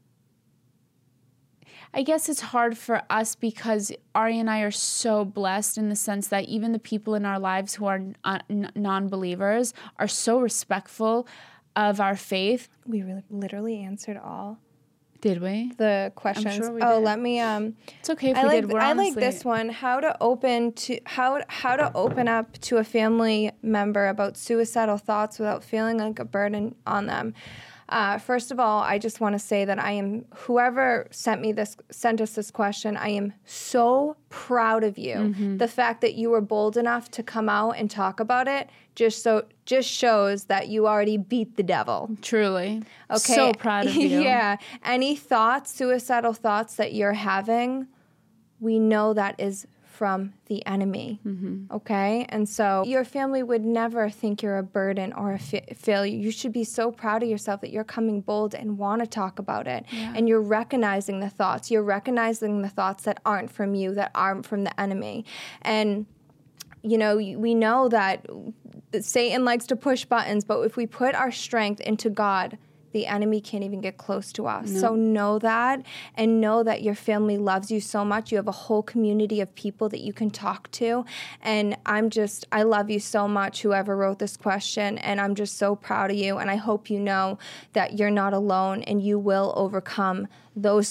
guess it's hard for us because Ari and I are so blessed in the sense that even the people in our lives who are non-believers are so respectful of our faith. We literally answered all. Did we? The questions. I'm sure we did. Let me. It's okay if we did. I like this one. How to open up to a family member about suicidal thoughts without feeling like a burden on them. First of all, I just want to say that whoever sent us this question, I am so proud of you. Mm-hmm. The fact that you were bold enough to come out and talk about it just shows that you already beat the devil. Truly. Okay. So proud of you. Yeah. Any suicidal thoughts that you're having, we know that is from the enemy, okay? And so your family would never think you're a burden or a failure. You should be so proud of yourself that you're coming bold and want to talk about it. Yeah. And you're recognizing the thoughts. You're recognizing the thoughts that aren't from you, that aren't from the enemy. And, we know that Satan likes to push buttons, but if we put our strength into God, the enemy can't even get close to us. No. So know that, and know that your family loves you so much. You have a whole community of people that you can talk to. And I love you so much, whoever wrote this question, and I'm just so proud of you. And I hope you know that you're not alone and you will overcome those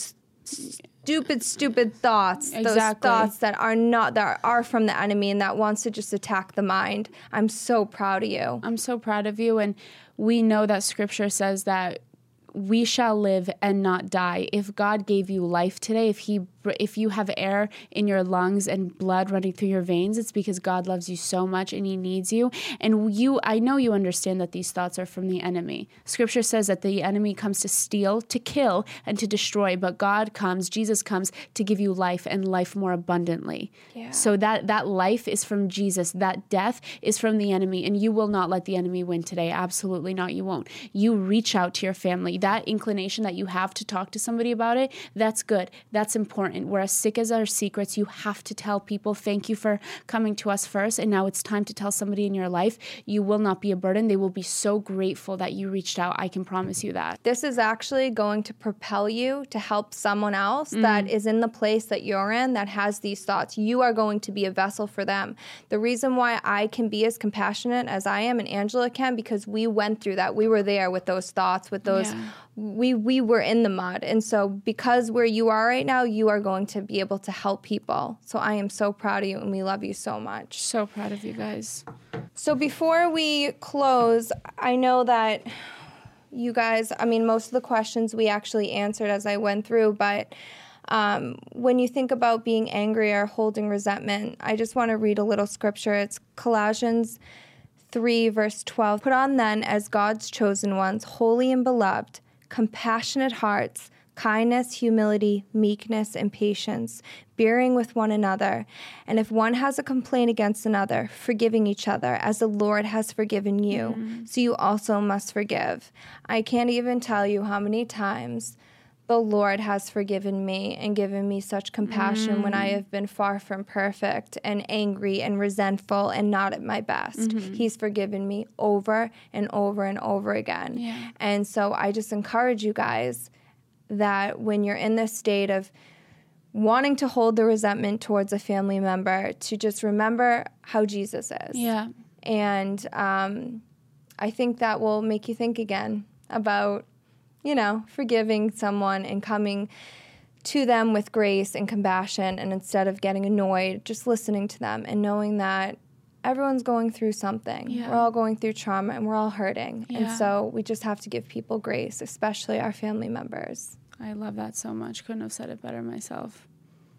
stupid thoughts. Exactly. Those thoughts that are from the enemy and that wants to just attack the mind. I'm so proud of you. I'm so proud of you. And we know that scripture says that we shall live and not die. If God gave you life today, if you have air in your lungs and blood running through your veins, it's because God loves you so much and he needs you. And I know you understand that these thoughts are from the enemy. Scripture says that the enemy comes to steal, to kill, and to destroy, but Jesus comes to give you life and life more abundantly. Yeah. So that life is from Jesus. That death is from the enemy, and you will not let the enemy win today. Absolutely not. You won't. You reach out to your family. That inclination that you have to talk to somebody about it, that's good. That's important. We're as sick as our secrets. You have to tell people, thank you for coming to us first, and now it's time to tell somebody in your life. You will not be a burden. They will be so grateful that you reached out. I can promise you that. This is actually going to propel you to help someone else that is in the place that you're in that has these thoughts. You are going to be a vessel for them. The reason why I can be as compassionate as I am and Angela can, because we went through that. We were there with those thoughts, with those... Yeah. We were in the mud. And so because where you are right now, you are going to be able to help people. So I am so proud of you, and we love you so much. So proud of you guys. So before we close, I know that you guys, most of the questions we actually answered as I went through, but when you think about being angry or holding resentment, I just want to read a little scripture. It's Colossians 3, verse 12. Put on then as God's chosen ones, holy and beloved, compassionate hearts, kindness, humility, meekness, and patience, bearing with one another. And if one has a complaint against another, forgiving each other, as the Lord has forgiven you, so you also must forgive. I can't even tell you how many times the Lord has forgiven me and given me such compassion when I have been far from perfect and angry and resentful and not at my best. He's forgiven me over and over and over again. Yeah. And so I just encourage you guys that when you're in this state of wanting to hold the resentment towards a family member, to just remember how Jesus is. Yeah. And I think that will make you think again about forgiving someone and coming to them with grace and compassion, and instead of getting annoyed, just listening to them and knowing that everyone's going through something. Yeah. We're all going through trauma and we're all hurting. Yeah. And so we just have to give people grace, especially our family members. I love that so much. Couldn't have said it better myself.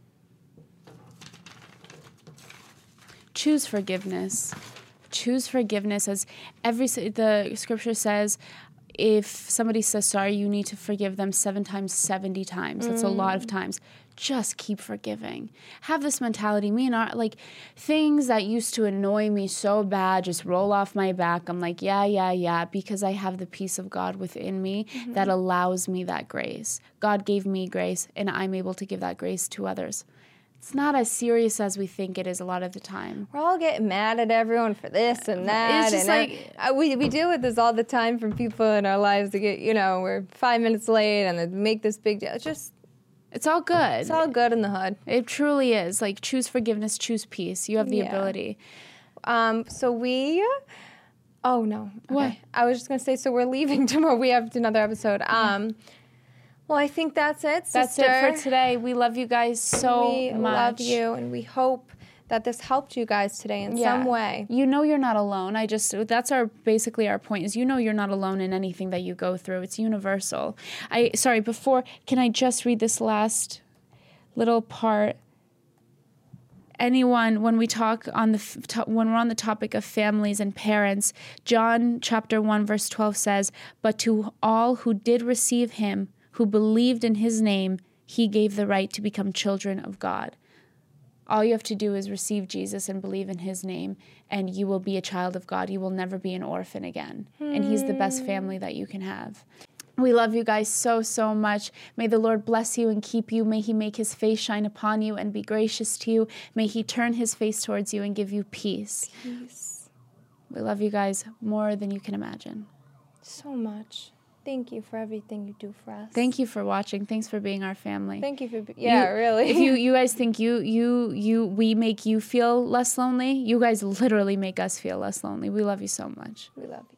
Choose forgiveness. Choose forgiveness, as the scripture says, if somebody says sorry, you need to forgive them 7 times, 70 times. That's a lot of times. Just keep forgiving. Have this mentality. Me and our, things that used to annoy me so bad just roll off my back. I'm like, yeah, because I have the peace of God within me that allows me that grace. God gave me grace, and I'm able to give that grace to others. It's not as serious as we think it is a lot of the time. We're all getting mad at everyone for this and that. It's just we deal with this all the time from people in our lives that get, we're 5 minutes late and they make this big deal. It's all good. It's all good in the hood. It truly is. Choose forgiveness, choose peace. You have the ability. Oh, no. Okay. What? I was just going to say, so we're leaving tomorrow. We have another episode. Well, I think that's it, sister. That's it for today. We love you guys so much. We love you, and we hope that this helped you guys today in some way. You're not alone. That's basically our point is you're not alone in anything that you go through. It's universal. Can I just read this last little part? Anyone, when we talk when we're on the topic of families and parents, John chapter 1 verse 12 says, "But to all who did receive him, who believed in his name, he gave the right to become children of God." All you have to do is receive Jesus and believe in his name, and you will be a child of God. You will never be an orphan again. And he's the best family that you can have. We love you guys so, so much. May the Lord bless you and keep you. May he make his face shine upon you and be gracious to you. May he turn his face towards you and give you peace. Peace. We love you guys more than you can imagine. So much. Thank you for everything you do for us. Thank you for watching. Thanks for being our family. Thank you for really. If you guys think we make you feel less lonely, you guys literally make us feel less lonely. We love you so much. We love you.